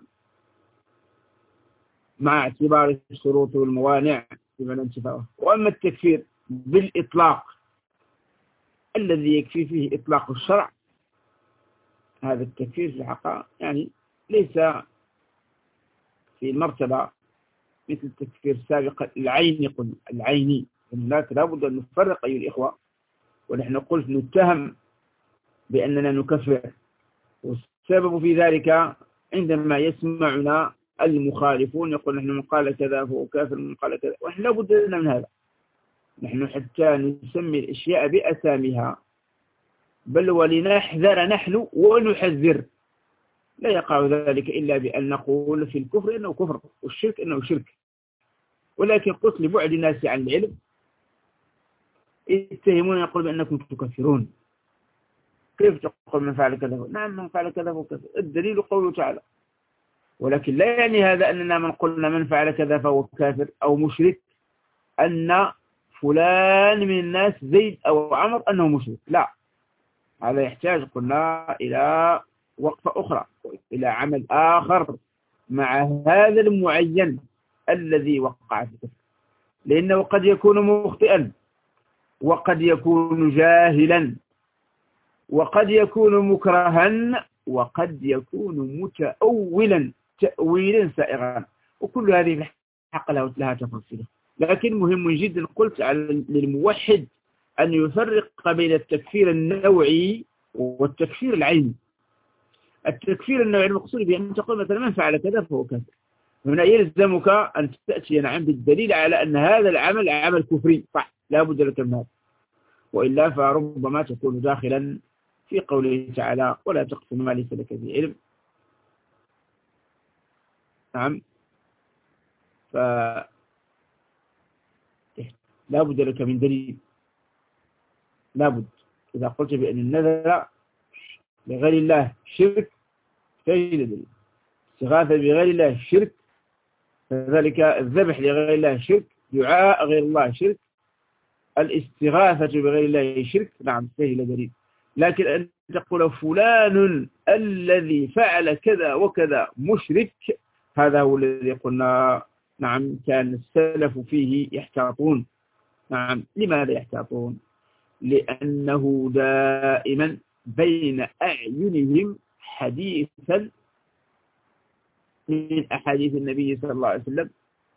مع اعتبار الشروط والموانع بمعنى انتفاعه. وأما التكفير بالإطلاق الذي يكفي فيه إطلاق الشرع، هذا التكفير في الحقيقة يعني ليس في المرتبة مثل التكفير السابق العيني. قلنا العيني هناك لابد أن نفرق أيها الإخوة، ونحن قلت نتهم بأننا نكفر، والسبب في ذلك عندما يسمعنا المخالفون يقول نحن من قال كذا فهو كافر، من قال كذا، ونحن لابد لنا من هذا. نحن حتى نسمي الأشياء بأسامها، بل ولنحذر نحن ونحذر. لا يقع ذلك إلا بأن نقول في الكفر إنه كفر والشرك إنه شرك. ولكن قلت لبعد الناس عن العلم يتهمون يقول بأنكم تكفرون. كيف تقول من فعل كذا؟ نعم من فعل كذا وكذا، الدليل قوله تعالى. ولكن لا يعني هذا أننا من قلنا من فعل كذا فهو كافر أو مشرك أن فلان من الناس زيد أو عمر أنه مشرك، لا. هذا يحتاج قلنا إلى وقفة أخرى، إلى عمل آخر مع هذا المعين الذي وقع في الكفر، لأنه قد يكون مخطئا، وقد يكون جاهلا، وقد يكون مكرها، وقد يكون متأولا تأويلا سائغا، وكل هذه الحق لها تفاصيل. لكن مهم جدا قلت على للموحد أن يفرق بين التكفير النوعي والتكفير العيني. التكفير النوعي المقصود بأن تقول مثلا من فعل كذا فهو كافر، هنا يلزمك أن تأتي نعم بالدليل على أن هذا العمل عمل كفري، صح، لا بد لك من هذا، وإلا فربما تكون داخلا في قوله تعالى ولا تقف ما ليس لك به علم. نعم، ف لا بد لك من دليل، لا بد. إذا قلت بأن النذر لغير الله شرك تجد دليل، استغاثة بغير الله شرك، كذلك الذبح لغير الله شرك، دعاء غير الله شرك، الاستغاثة بغير الله شرك، نعم تجد دليل. لكن أن تقول فلان الذي فعل كذا وكذا مشرك، هذا هو الذي قلنا نعم كان السلف فيه يحتاطون. نعم، لماذا يحتاطون؟ لأنه دائما بين أعينهم حديثا من أحاديث النبي صلى الله عليه وسلم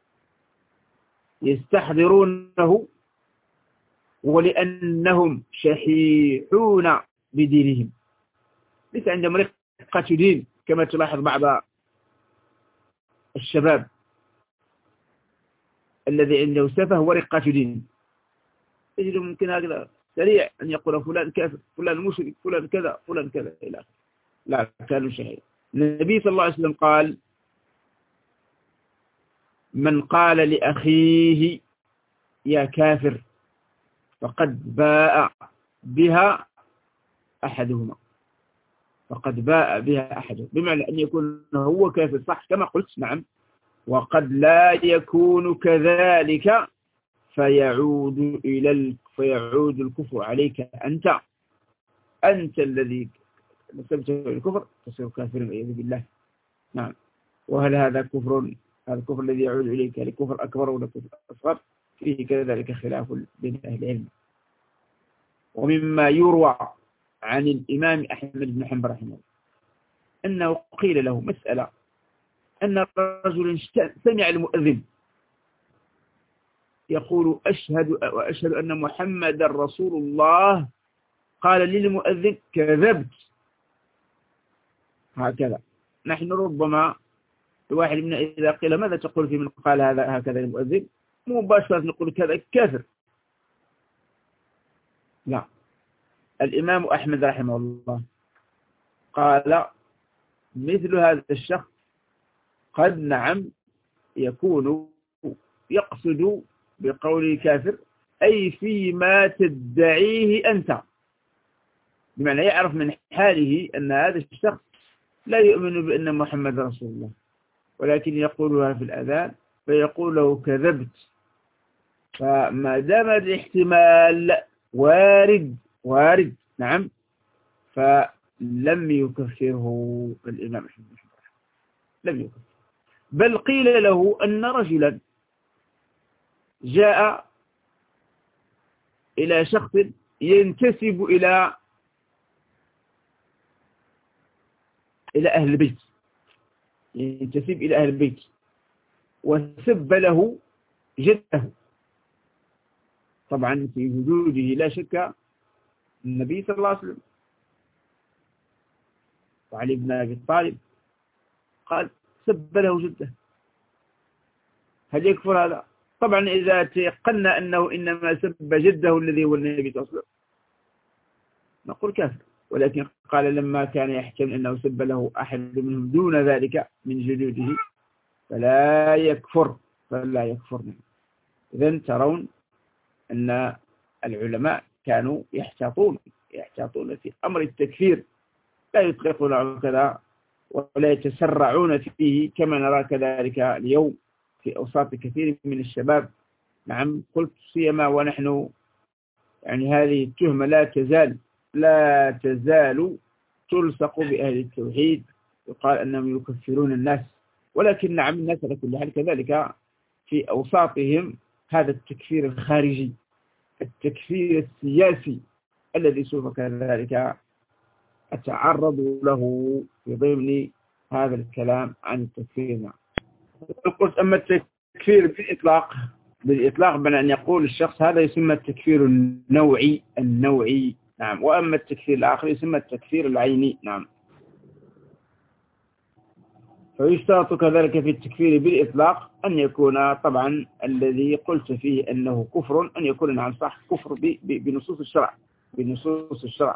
يستحضرونه، ولأنهم شحيحون بدينهم، ليس عندهم رقة دين كما تلاحظ بعض الشباب الذي عنده سفه ورقة دين، تجد ممكن هكذا سريع أن يقول فلان كافر، فلان مشرك، فلان كذا، فلان كذا إلى آخره. لا، كانوا شحيح. النبي صلى الله عليه وسلم قال من قال لأخيه يا كافر فقد باء بها أحدهما فقد باء بها أحد، بمعنى أن يكون هو كافر صح كما قلت، نعم، وقد لا يكون كذلك فيعود إلى ال... فيعود الكفر عليك أنت أنت الذي نسبته الكفر تصير كافرا والعياذ بالله. نعم. وهل هذا كفر؟ هذا الكفر الذي يعود إليك لكفر أكبر ولا كفر أصغر؟ فيه كذلك خلاف بين أهل العلم. ومما يروى عن الإمام أحمد بن حنبل رحمه الله أنه قيل له مسألة، أن رجل سمع المؤذن يقول أشهد وأشهد أن محمد رسول الله، قال للمؤذن كذبت. هكذا نحن ربما الواحد منا إذا قيل ماذا تقول في من قال هذا هكذا المؤذن، مباشرة نقول كذا كافر. لا، الإمام أحمد رحمه الله قال مثل هذا الشخص قد نعم يكون يقصد بقوله كافر أي فيما تدعيه أنت، بمعنى يعرف من حاله أن هذا الشخص لا يؤمن بأن محمد رسول الله، ولكن يقولها في الأذان فيقول له كذبت. فما دام الاحتمال وارد وارد نعم، فلم يكفره الإمام أحمد لم يكفر. بل قيل له أن رجلا جاء إلى شخص ينتسب إلى إلى أهل البيت، ينتسب إلى أهل البيت، وسب له جده. طبعا في وجوده لا شك النبي صلى الله عليه وسلم وعلي بن أبي طالب، قال سب له جده، هل يكفر هذا؟ طبعا إذا تيقنا أنه إنما سب جده الذي هو النبي صلى الله عليه وسلم نقول كافر، ولكن قال لما كان يحتمل أنه سب له أحد منهم دون ذلك من جدوده فلا يكفر فلا يكفر. إذن ترون أن العلماء كانوا يحتاطون يحتاطون في أمر التكفير، لا يطلقون هكذا ولا يتسرعون فيه كما نرى كذلك اليوم في أوساط كثير من الشباب. نعم، قلت سيما ونحن يعني هذه التهمة لا تزال لا تزال تلصق بأهل التوحيد، يقال أنهم يكفرون الناس، ولكن نعم الناس على كل حال كذلك في أوساطهم هذا التكفير الخارجي، التكفير السياسي الذي سوف كذلك أتعرض له في ضمن هذا الكلام عن التكفير. قلت أما التكفير بالإطلاق بالإطلاق بمعنى أن يقول الشخص هذا يسمى التكفير النوعي النوعي نعم، وأما التكفير الآخر يسمى التكفير العيني. نعم. فيشترط كذلك في التكفير بالإطلاق أن يكون طبعا الذي قلت فيه أنه كفر أن يكون نعم صح كفر بنصوص الشرع بنصوص الشرع.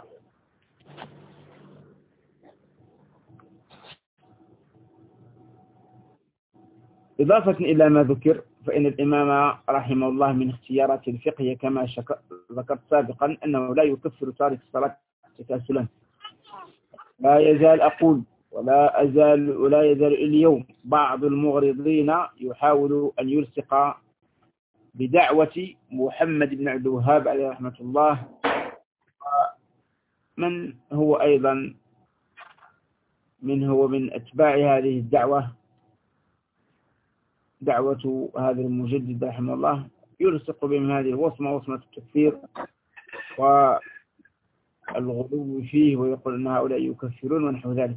إضافة إلى ما ذكر، فإن الإمام رحمه الله من اختيارات الفقه كما ذكرت سابقا أنه لا يكفر تارك الصلاة تكاسلا. لا يزال أقول ولا أزال ولا يزال اليوم بعض المغرضين يحاول أن يلصق بدعوة محمد بن عبد الوهاب عليه رحمة الله من هو أيضا من هو من أتباع هذه الدعوة دعوة هذا المجدد رحمه الله، يلصق بهم هذه الوصمة وصمة التكفير والغلو فيه، ويقول أن هؤلاء يكفرون ونحو ذلك.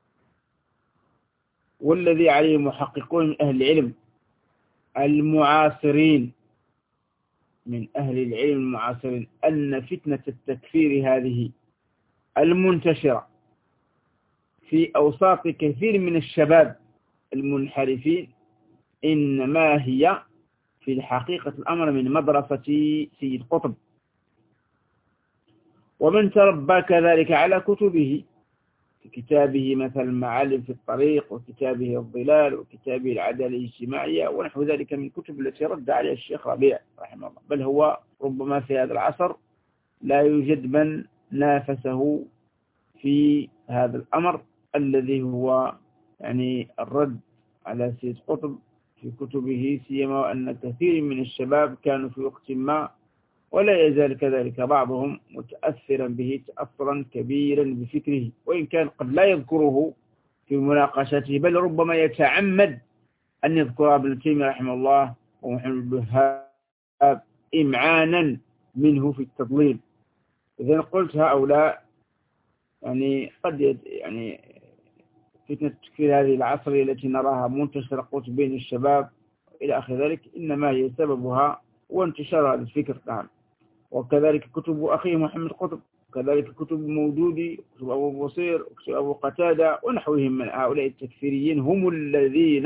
والذي عليه محققون من أهل العلم المعاصرين من أهل العلم المعاصرين أن فتنة التكفير هذه المنتشرة في أوساط كثير من الشباب المنحرفين إنما هي في الحقيقة الأمر من مدرسة سيد قطب، ومن تربى كذلك على كتبه، في كتابه مثل المعالم في الطريق، وكتابه الظلال، وكتابه العدالة الاجتماعية ونحو ذلك من الكتب التي رد عليها الشيخ ربيع رحمه الله. بل هو ربما في هذا العصر لا يوجد من نافسه في هذا الأمر الذي هو يعني الرد على سيد قطب في كتبه، سيما أن كثير من الشباب كانوا في وقت ما ولا يزال كذلك بعضهم متأثرا به تأثرا كبيرا بفكره، وإن كان قد لا يذكره في مناقشته، بل ربما يتعمد أن يذكر ابن تيمية رحمه الله ومحمد بن الوهاب إمعانا منه في التضليل. إذا قلت هؤلاء يعني قد يعني فتنة التكفير هذه العصرية التي نراها منتشرة قوت بين الشباب إلى آخر ذلك، إنما هي سببها وانتشار هذا الفكر. نعم. وكذلك كتب أخيه محمد قطب، كذلك كتب مودودي، كتب أبو بصير، كتب أبو قتادة ونحوهم من هؤلاء التكفيريين، هم الذين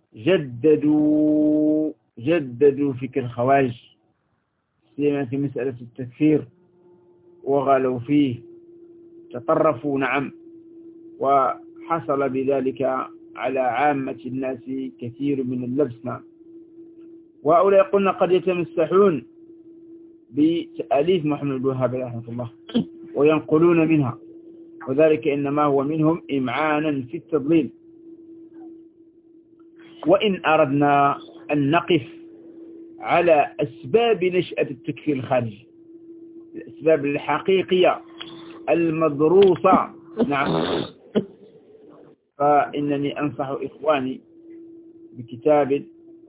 جددوا جددوا فكر الخوارج سيما في مسألة التكفير، وغلوا فيه، تطرفوا. نعم. وحصل بذلك على عامة الناس كثير من اللبس. نعم. وهؤلاء قلنا قد يتمسحون بتأليف محمد بن الوهاب رحمه الله وينقلون منها، وذلك إنما هو منهم إمعانا في التضليل. وإن أردنا أن نقف على أسباب نشأة التكفير الخارجي، الأسباب الحقيقية المدروسة، نعم، فإنني أنصح إخواني بكتاب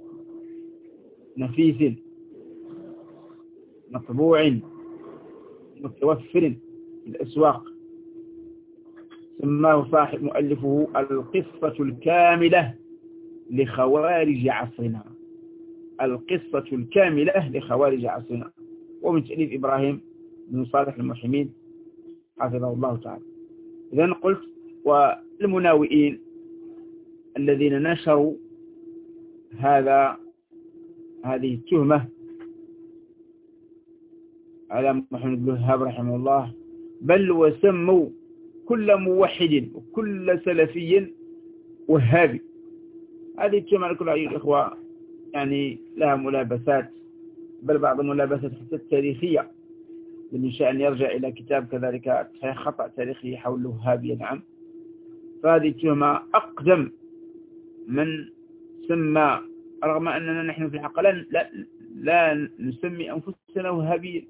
نفيس مطبوع متوفر في الأسواق، سماه صاحب مؤلفه القصة الكاملة لخوارج عصرنا. القصة الكاملة لخوارج عصرنا، ومن تأليف إبراهيم بن صالح المحمين حفظه الله تعالى. إذا قلت والمناوئين الذين نشروا هذا هذه التهمة على محمد بن الوهاب رحمه الله، بل وسموا كل موحد وكل سلفي وهابي. هذه التهمة كلها أيها الإخوة يعني لها ملابسات، بل بعض الملابسات حتى التاريخية، من شاء أن يرجع إلى كتاب كذلك خطأ تاريخي حول الوهابية. نعم. فهذه التهمة أقدم من سمى، رغم أننا نحن في الحقيقة لا, لا نسمي أنفسنا وهابيين،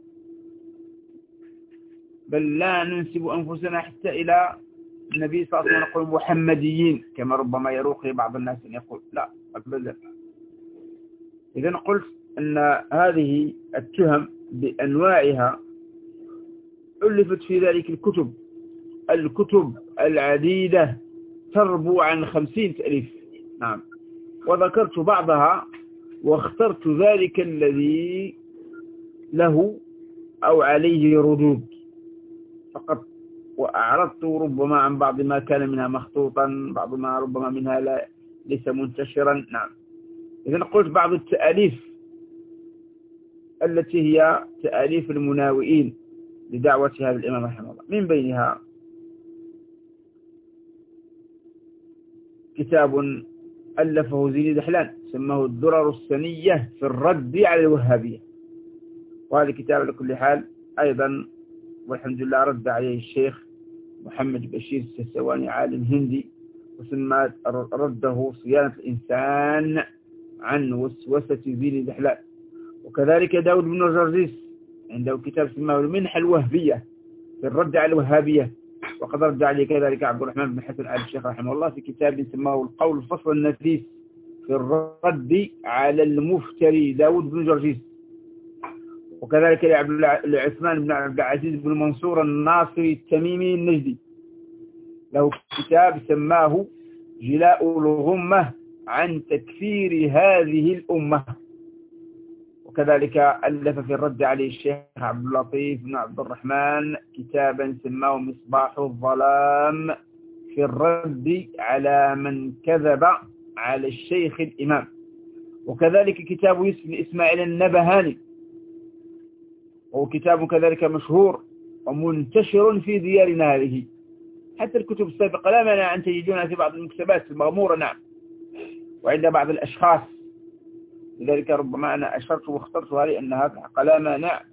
بل لا ننسب أنفسنا حتى إلى النبي صلى الله عليه وسلم نقول محمديين كما ربما يروق بعض الناس أن يقول، لا أبدا. إذا قلت أن هذه التهم بأنواعها ألفت في ذلك الكتب الكتب العديدة تربو عن خمسين تأليف. نعم. وذكرت بعضها واخترت ذلك الذي له أو عليه ردود فقط، وأعرضت ربما عن بعض ما كان منها مخطوطا، بعض ما ربما منها لا ليس منتشرا. نعم. إذن قلت بعض التأليف التي هي تأليف المناوئين لدعوة هذا الإمام رحمه الله، من بينها كتاب ألفه زيد دحلان سماه الدرر السنية في الرد على الوهابية، وهذا الكتاب على كل حال أيضا والحمد لله رد عليه الشيخ محمد بشير السسواني عالم هندي، وسمى رده صيانة الإنسان عن وسوسة زيد دحلان. وكذلك داود بن جرجيس عنده كتاب سماه المنحة الوهبية في الرد على الوهابية، وقد رد عليه كذلك عبد الرحمن بن حسن آل الشيخ رحمه الله في كتاب سماه القول الفصل النفيس في الرد على المفتري داود بن جرجيس. وكذلك لعثمان بن عبد العزيز بن منصور الناصري التميمي النجدي له كتاب سماه جلاء الغمة عن تكفير هذه الأمة. وكذلك ألف في الرد عليه الشيخ عبد اللطيف بن عبد الرحمن كتابا سماه مصباح الظلام في الرد على من كذب على الشيخ الإمام. وكذلك كتاب يوسف بن إسماعيل النبهاني، وهو كتاب كذلك مشهور ومنتشر في ديارنا هذه، حتى الكتب السابقة لا مانع أن تجدونها في بعض المكتبات المغمورة. نعم. وعند بعض الأشخاص، لذلك ربما أنا أشرت واخترتها لأنها لا مانع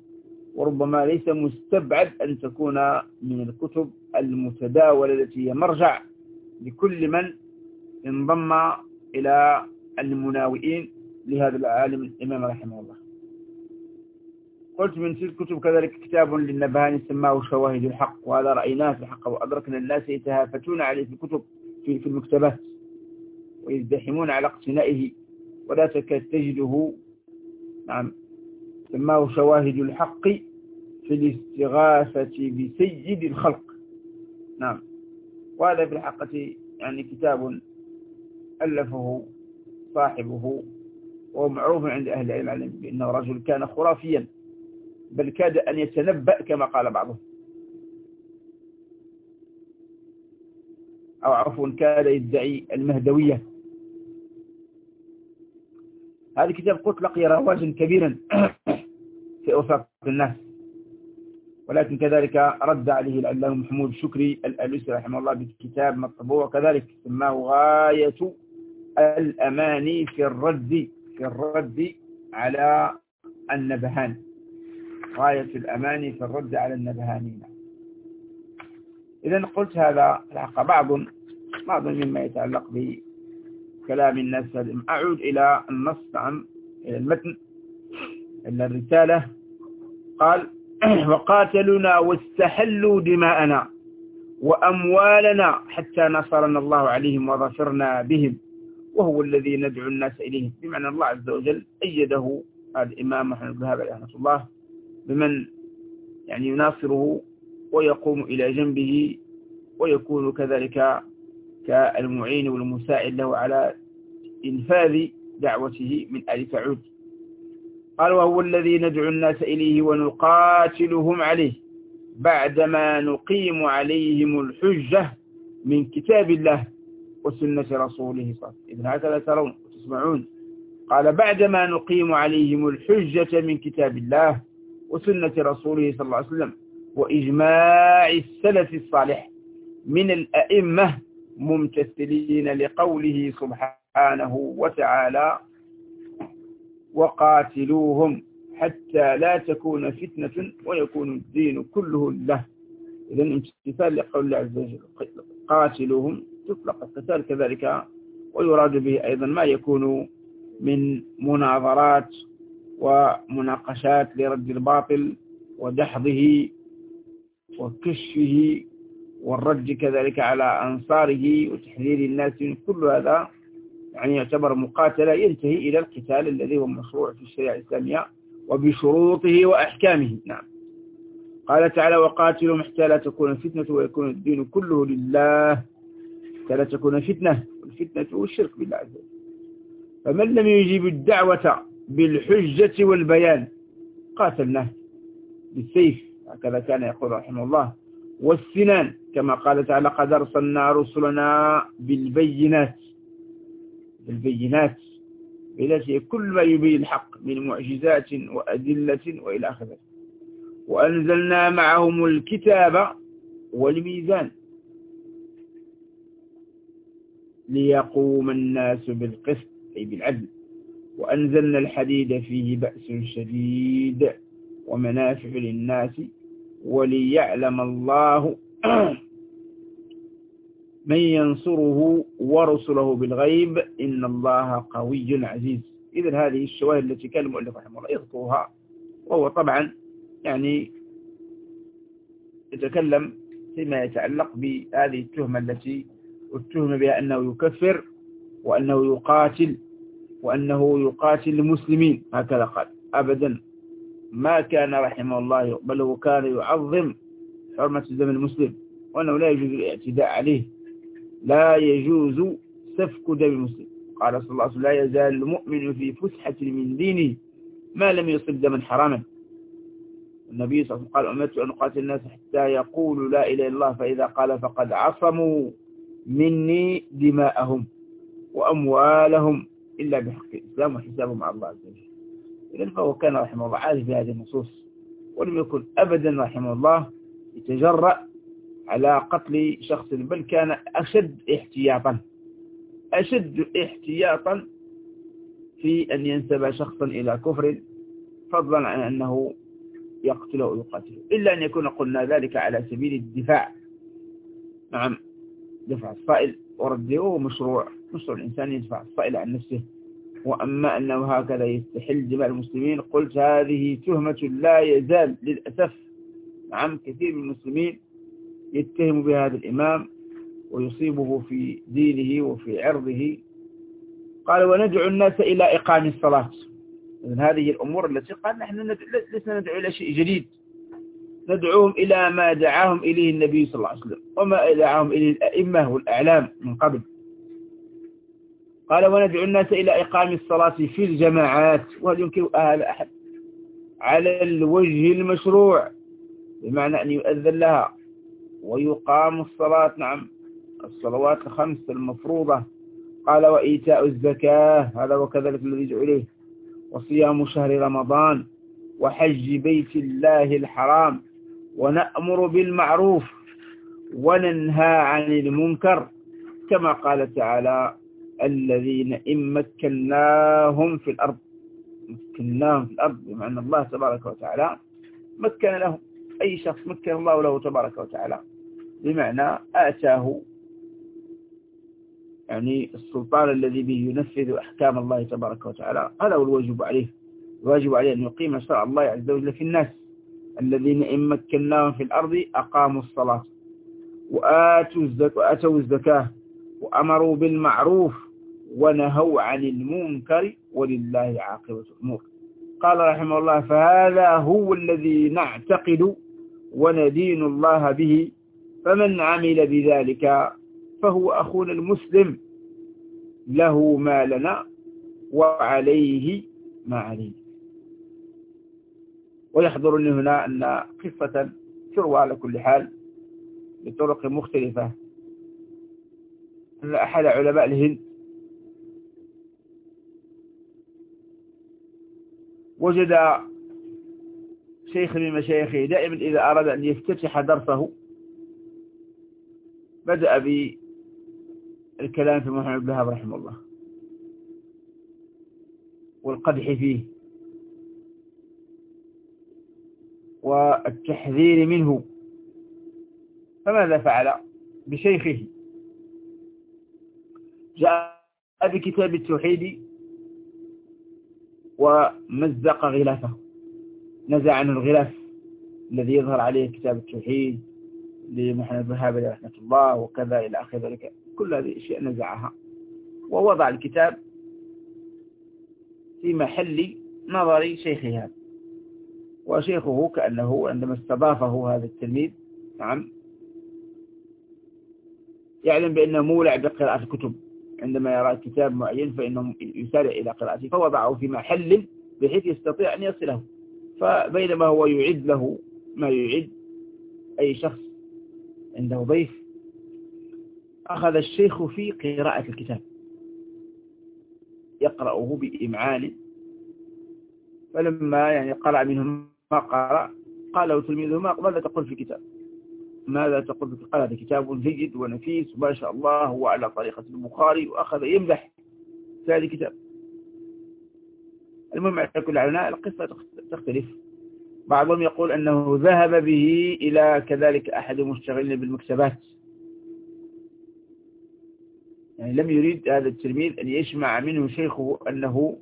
وربما ليس مستبعد أن تكون من الكتب المتداولة التي هي مرجع لكل من انضم إلى المناوئين لهذا العالم الإمام رحمه الله. قلت من تلك الكتب كذلك كتاب للنبهاني سماه شواهد الحق، وهذا رأيناه في الحق، وأدركنا الناس يتهافتون عليه في الكتب في, في المكتبات ويزدحمون على اقتنائه ولا تكاد تجده. نعم، سماه شواهد الحق في الاستغاثة بسيد الخلق. نعم، وهذا في الحقيقة يعني كتاب ألفه صاحبه وهو معروف عند أهل العلم بأنه رجل كان خرافيا، بل كاد أن يتنبأ كما قال بعضهم، أو عفوا كاد يدعي المهدوية. هذا الكتاب قلت لقي رواجا كبيرا في أوساط الناس، ولكن كذلك رد عليه العلامة محمود شكري الألوسي رحمه الله بكتاب مطبوع كذلك سماه غاية الأماني في الرد في الرد على النبهان. غاية الأماني في الرد على النبهانين. إذن قلت هذا الحق بعض بعض مما يتعلق بكلام الناس. أعود إلى النص، عن إلى المتن، إلى الرسالة. قال: وقاتلونا واستحلوا دماءنا وأموالنا حتى نصرنا الله عليهم وظفرنا بهم وهو الذي ندعو الناس إليه. بمعنى الله عز وجل أيده هذا الإمام محمد بن وهاب رحمه الله بمن يعني يناصره ويقوم إلى جنبه ويكون كذلك كالمعين والمساعد له على إنفاذ دعوته من آل سعود. قال: وهو الذي ندعو الناس إليه ونقاتلهم عليه بعدما نقيم عليهم الحجة من كتاب الله وسنة رسوله صلى الله عليه وسلم. إذن هكذا ترون وتسمعون. قال: بعدما نقيم عليهم الحجة من كتاب الله وسنة رسوله صلى الله عليه وسلم وإجماع السلف الصالح من الأئمة ممتثلين لقوله سبحانه وتعالى: وقاتلوهم حتى لا تكون فتنة ويكون الدين كله لله. إذن امتثال لقول الله عز وجل. قاتلوهم تطلق القتال كذلك، ويراد به أيضا ما يكون من مناظرات ومناقشات لرد الباطل ودحضه وكشفه والرد كذلك على أنصاره وتحذير الناس من كل هذا، يعني يعتبر مقاتلة ينتهي إلى القتال الذي هو مشروع في الشريعة الإسلامية وبشروطه وأحكامه. نعم. قال تعالى: وقاتلوا حتى لا تكون فتنة ويكون الدين كله لله. حتى لا تكون فتنة، والفتنة هو الشرك بالله عز وجل. فمن لم يجيب الدعوة بالحجة والبيان قاتلناه بالسيف، هكذا كان يقول رحمه الله، والسنان، كما قال تعالى: قد أرسلنا رسلنا بالبينات. بالبينات بلا شيء، كل ما يبين الحق من معجزات وأدلة وإلى آخره. وأنزلنا معهم الكتاب والميزان ليقوم الناس بالقسط أي بالعدل. وأنزلنا الحديد فيه بأس شديد ومنافع للناس وليعلم الله من ينصره ورسله بالغيب إن الله قوي عزيز. إذن هذه الشواهد التي كان المؤلف رحمه الله يذكرها، وهو طبعا يعني يتكلم فيما يتعلق بهذه التهمة التي اتهم بها أنه يكفر وأنه يقاتل وأنه يقاتل المسلمين. هكذا قال. أبدا ما كان رحمه الله، بل هو كان يعظم حرمة دم المسلم، وأنه لا يجوز الاعتداء عليه، لا يجوز سفك دم المسلم. قال صلى الله عليه وسلم: لا يزال المؤمن في فسحة من دينه ما لم يصب دما حراما. النبي صلى الله عليه وسلم قال: أمرت أن أقاتل الناس حتى يقولوا لا إله إلا الله، فإذا قال فقد عصموا مني دماءهم وأموالهم إلا بحق الإسلام وحسابهم على الله عز وجل. إذن فهو كان رحمه الله عارف بهذه النصوص، ولم يكن أبدا رحمه الله يتجرأ على قتل شخص، بل كان أشد احتياطا أشد احتياطا في أن ينسب شخصا إلى كفر، فضلا عن أنه يقتله أو يقاتله، إلا أن يكون قلنا ذلك على سبيل الدفاع. نعم، دفع الصائل ورده هو مشروع، مشروع الإنسان يدفع الصائل عن نفسه. وأما أنه هكذا يستحل دماء المسلمين، قلت هذه تهمة لا يزال للأسف نعم كثير من المسلمين يتهم بهذا الإمام ويصيبه في دينه وفي عرضه. قال وندعو الناس إلى إقام الصلاة. إذن هذه الأمور التي قال نحن لسنا ندعو إلى شيء جديد، ندعوهم إلى ما دعاهم إليه النبي صلى الله عليه وسلم وما دعاهم إليه الأئمة والأعلام من قبل. قال وندعو الناس إلى إقام الصلاة في الجماعات، وهل يمكن هذا أحد على الوجه المشروع، بمعنى أن يؤذن لها ويقام الصلاة، نعم الصلوات الخمس المفروضة. قال وإيتاء الزكاة، هذا وكذلك الذي يدعو إليه، وصيام شهر رمضان، وحج بيت الله الحرام، ونأمر بالمعروف وننهى عن المنكر، كما قال تعالى الذين إن مكناهم في الأرض، مكناهم في الأرض بمعنى الله تبارك وتعالى مكن لهم، أي شخص مكن الله له تبارك وتعالى، بمعنى آتاه يعني السلطان الذي به ينفذ أحكام الله تبارك وتعالى. هذا هو الواجب عليه، الواجب عليه أن يقيم شرع الله عز وجل في الناس. الذين إن مكناهم في الأرض أقاموا الصلاة وآتوا الزكاة, وآتوا الزكاة وأمروا بالمعروف ونهوا عن المنكر ولله عاقبة الأمور. قال رحمه الله فهذا هو الذي نعتقد وندين الله به، فمن عمل بذلك فهو أخونا المسلم، له ما لنا وعليه ما عليه. ويحضرني هنا أن قصة تروى على كل حال بطرق مختلفة، أن أحد علماء الهند وجد شيخ من مشايخه دائما إذا أراد أن يفتتح درسه بدأ بالكلام في محمد بن الوهاب رحمه الله والقدح فيه والتحذير منه. فماذا فعل بشيخه؟ جاء بكتاب التوحيد ومزق غلافه، نزع عنه الغلاف الذي يظهر عليه كتاب التوحيد لمحمد بن الوهاب رحمه الله وكذا إلى آخر ذلك، كل هذه الأشياء نزعها ووضع الكتاب في محل نظر شيخه هذا. وشيخه كأنه عندما استضافه هذا التلميذ نعم يعلم بأنه مولع بقراءة الكتب، عندما يرى كتاب معين فإنه يسارع إلى قراءته، فوضعه في محل بحيث يستطيع أن يصله. فبينما هو يعد له ما يعد أي شخص عنده ضيف، أخذ الشيخ في قراءة الكتاب يقرأه بإمعان. فلما يعني قرأ منه ما قرأ قال له تلميذه ماذا تقول في الكتاب؟ ماذا تقول في؟ قال هذا كتاب جيد ونفيس ما شاء الله هو على طريقة البخاري، وأخذ يمدح في هذا الكتاب. المهم على كل علماء القصة تختلف، بعضهم يقول أنه ذهب به إلى كذلك أحد المشتغلين بالمكتبات، يعني لم يريد هذا التلميذ أن يسمع منه شيخه أنه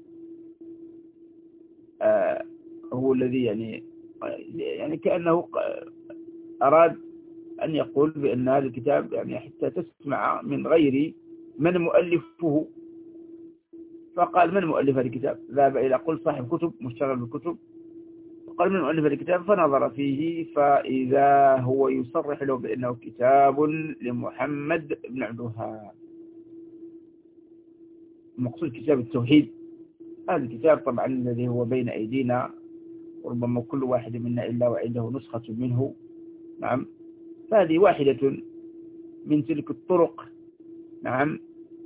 آه هو الذي يعني يعني كأنه أراد أن يقول بأن هذا الكتاب يعني حتى تسمع من غير من مؤلفه. فقال من مؤلف هذا الكتاب؟ ذهب إلى قل صاحب كتب مشتغل بالكتب، قال من مؤلف هذا الكتاب؟ فنظر فيه فإذا هو يصرح له بأنه كتاب لمحمد بن عبد الوهاب، مقصود كتاب التوحيد. هذا الكتاب طبعا الذي هو بين أيدينا وربما كل واحد منا إلا وعنده نسخة منه نعم، فهذه واحدة من تلك الطرق نعم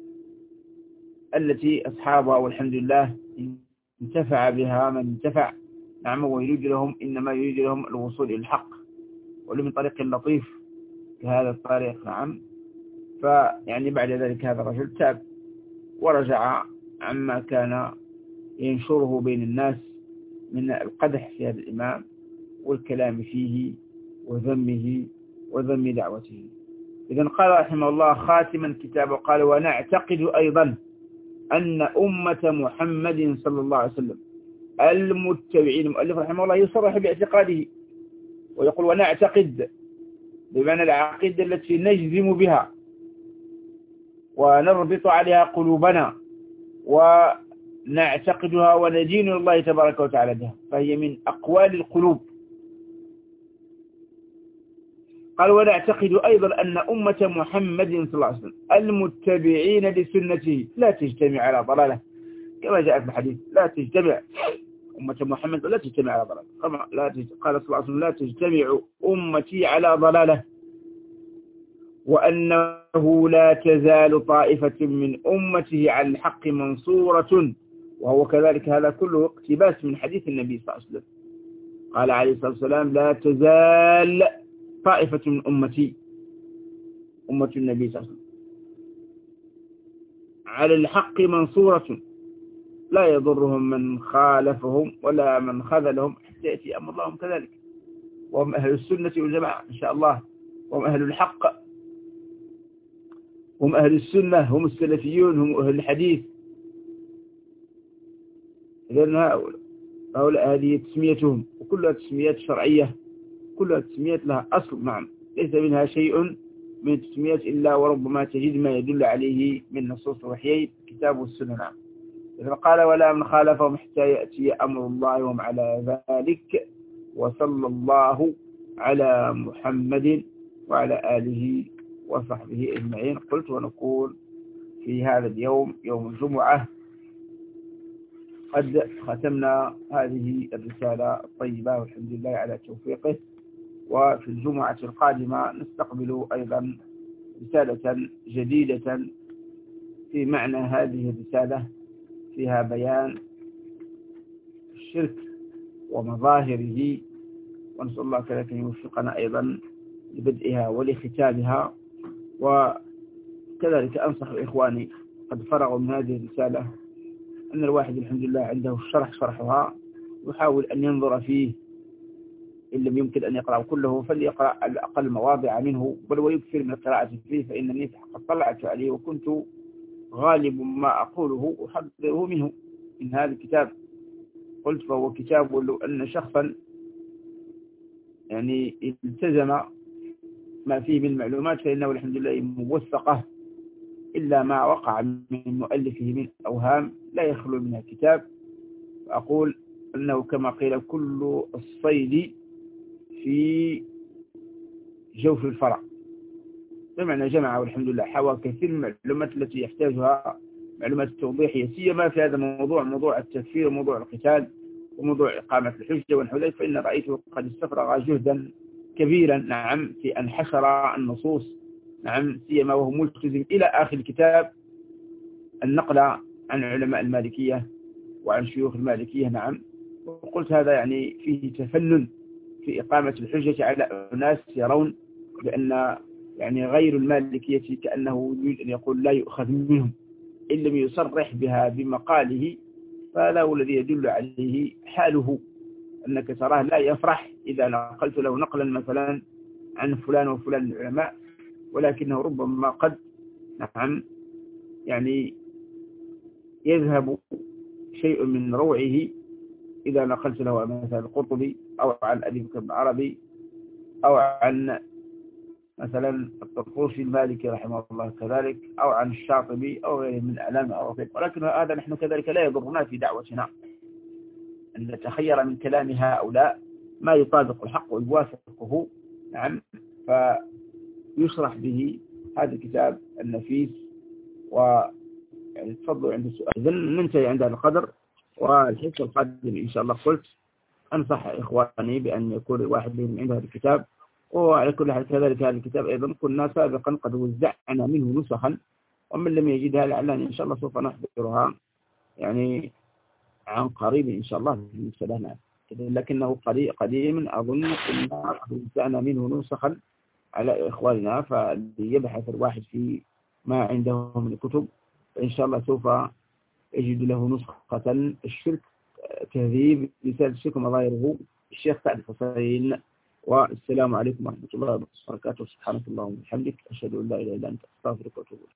التي أصحابها والحمد لله انتفع بها من انتفع نعم، ويريد لهم إنما يريد لهم الوصول إلى الحق ولو من طريق لطيف كهذا الطريق نعم. فيعني بعد ذلك هذا الرجل تاب ورجع عما كان ينشره بين الناس من القدح في هذا الإمام، والكلام فيه وذمه وذم دعوته. إذن قال رحمه الله خاتما كتابه قال: ونعتقد أيضا أن أمة محمد صلى الله عليه وسلم المتبعين. المؤلف رحمه الله يصرح باعتقاده ويقول: ونعتقد، بمعنى العقيدة التي نجزم بها ونربط عليها قلوبنا ونعتقدها وندين الله تبارك وتعالى بها، فهي من أقوال القلوب. قال: ونعتقد أيضا أن أمة محمد صلى الله عليه وسلم المتبعين لسنته لا تجتمع على ضلالة، كما جاء في الحديث: لا تجتمع أمة محمد لا تجتمع على ضلالة. لا تجتمع. قال صلى الله عليه وسلم: لا تجتمع أمتي على ضلالة، وأنه لا تزال طائفة من أمته على الحق منصورة. وهو كذلك، هذا كله اقتباس من حديث النبي صلى الله عليه وسلم. قال عليه الصلاة والسلام: لا تزال طائفة من أمتي، أمة النبي صلى الله عليه وسلم، على الحق منصورة، لا يضرهم من خالفهم ولا من خذلهم حتى يأتي أمر الله كذلك. وهم أهل السنة والجماعة إن شاء الله، وهم أهل الحق، هم أهل السنة، هم السلفيون، هم أهل الحديث. لأن هؤلاء هذه تسميتهم، وكلها تسميات شرعية، كلها تسميات لها أصل. نعم، ليس منها شيء من التسميات إلا وربما تجد ما يدل عليه من نصوص وحيي الكتاب والسنة. نعم. إذا قال: ولا من خالفهم حتى يأتي أمر الله وهم على ذلك، وصلى الله على محمد وعلى آله وصحبه أجمعين. قلت ونقول في هذا اليوم، يوم الجمعة، قد ختمنا هذه الرسالة الطيبة والحمد لله على توفيقه. وفي الجمعة القادمة نستقبل أيضا رسالة جديدة في معنى هذه الرسالة، فيها بيان الشرك ومظاهره، ونسأل الله كذلك أن يوفقنا أيضا لبدئها ولختامها. وكذلك أنصح إخواني قد فرغوا من هذه الرسالة أن الواحد الحمد لله عنده الشرح شرحها، يحاول أن ينظر فيه، إن لم يمكن أن يقرأ كله فليقرأ على الأقل مواضع منه، بل ويكثر من القراءة فيه، فإنني قد طلعت عليه وكنت غالب ما أقوله أحذره منه من هذا الكتاب. قلت: فهو كتاب لو أن شخصا يعني التزم ما فيه من معلومات فإنه الحمد لله موثقة، إلا ما وقع من مؤلفه من أوهام لا يخلو منها كتاب. فأقول أنه كما قيل: كل الصيد في جوف الفرع، بمعنى جمع والحمد لله حوى كثير من المعلومات التي يحتاجها، معلومات التوضيحية، سيما في هذا الموضوع، موضوع التكفير وموضوع القتال وموضوع إقامة الحجة والنحو ذلك. فإن رأيته قد استفرغ جهدا كبيرا، نعم، في أن حشر النصوص، نعم، سيما وهو ملتزم إلى آخر الكتاب النقل عن علماء المالكية وعن شيوخ المالكية. نعم. وقلت هذا يعني فيه تفنن في إقامة الحجة على أناس يرون بأن يعني غير المالكية كأنه يريد أن يقول لا يؤخذ منهم إن لم يصرح بها بمقاله. فهذا هو الذي يدل عليه حاله، أنك تراه لا يفرح إذا نقلت له نقلا مثلا عن فلان وفلان من العلماء، ولكنه ربما قد نعم يعني يذهب شيء من روعه إذا نقلت له مثلا القرطبي أو عن أبي بكر العربي أو عن مثلا الطرطوشي المالكي رحمه الله كذلك، أو عن الشاطبي أو غيره من أعلام أو غيره. ولكن هذا نحن كذلك لا يضرنا في دعوتنا أن نتخير من كلام هؤلاء ما يطابق الحق ويوافقه، نعم، فيشرح به هذا الكتاب النفيس. ويعني تفضلوا عند السؤال. إذن ننتهي عند هذا القدر، والحصة القادمة إن شاء الله قلت أنصح إخواني بأن يكون الواحد منهم عنده هذا الكتاب. وعلى كل حال كذلك هذا الكتاب أيضا كنا سابقا قد وزعنا منه نسخا، ومن لم يجدها لعلنا إن شاء الله سوف نحضرها يعني عن قريب إن شاء الله بالنسبة لنا، لكنه قديم أظن كنا وزعنا منه نسخا على إخواننا، فليبحث الواحد في ما عنده من الكتب، فإن شاء الله سوف يجد له نسخة الشرك، تهذيب رسالة الشرك ومظاهره الشيخ سعد الحسين. والسلام عليكم ورحمة الله وبركاته. سبحانك اللهم وبحمدك، أشهد أن لا إله إلا أنت، أستغفرك وأتوب إليك.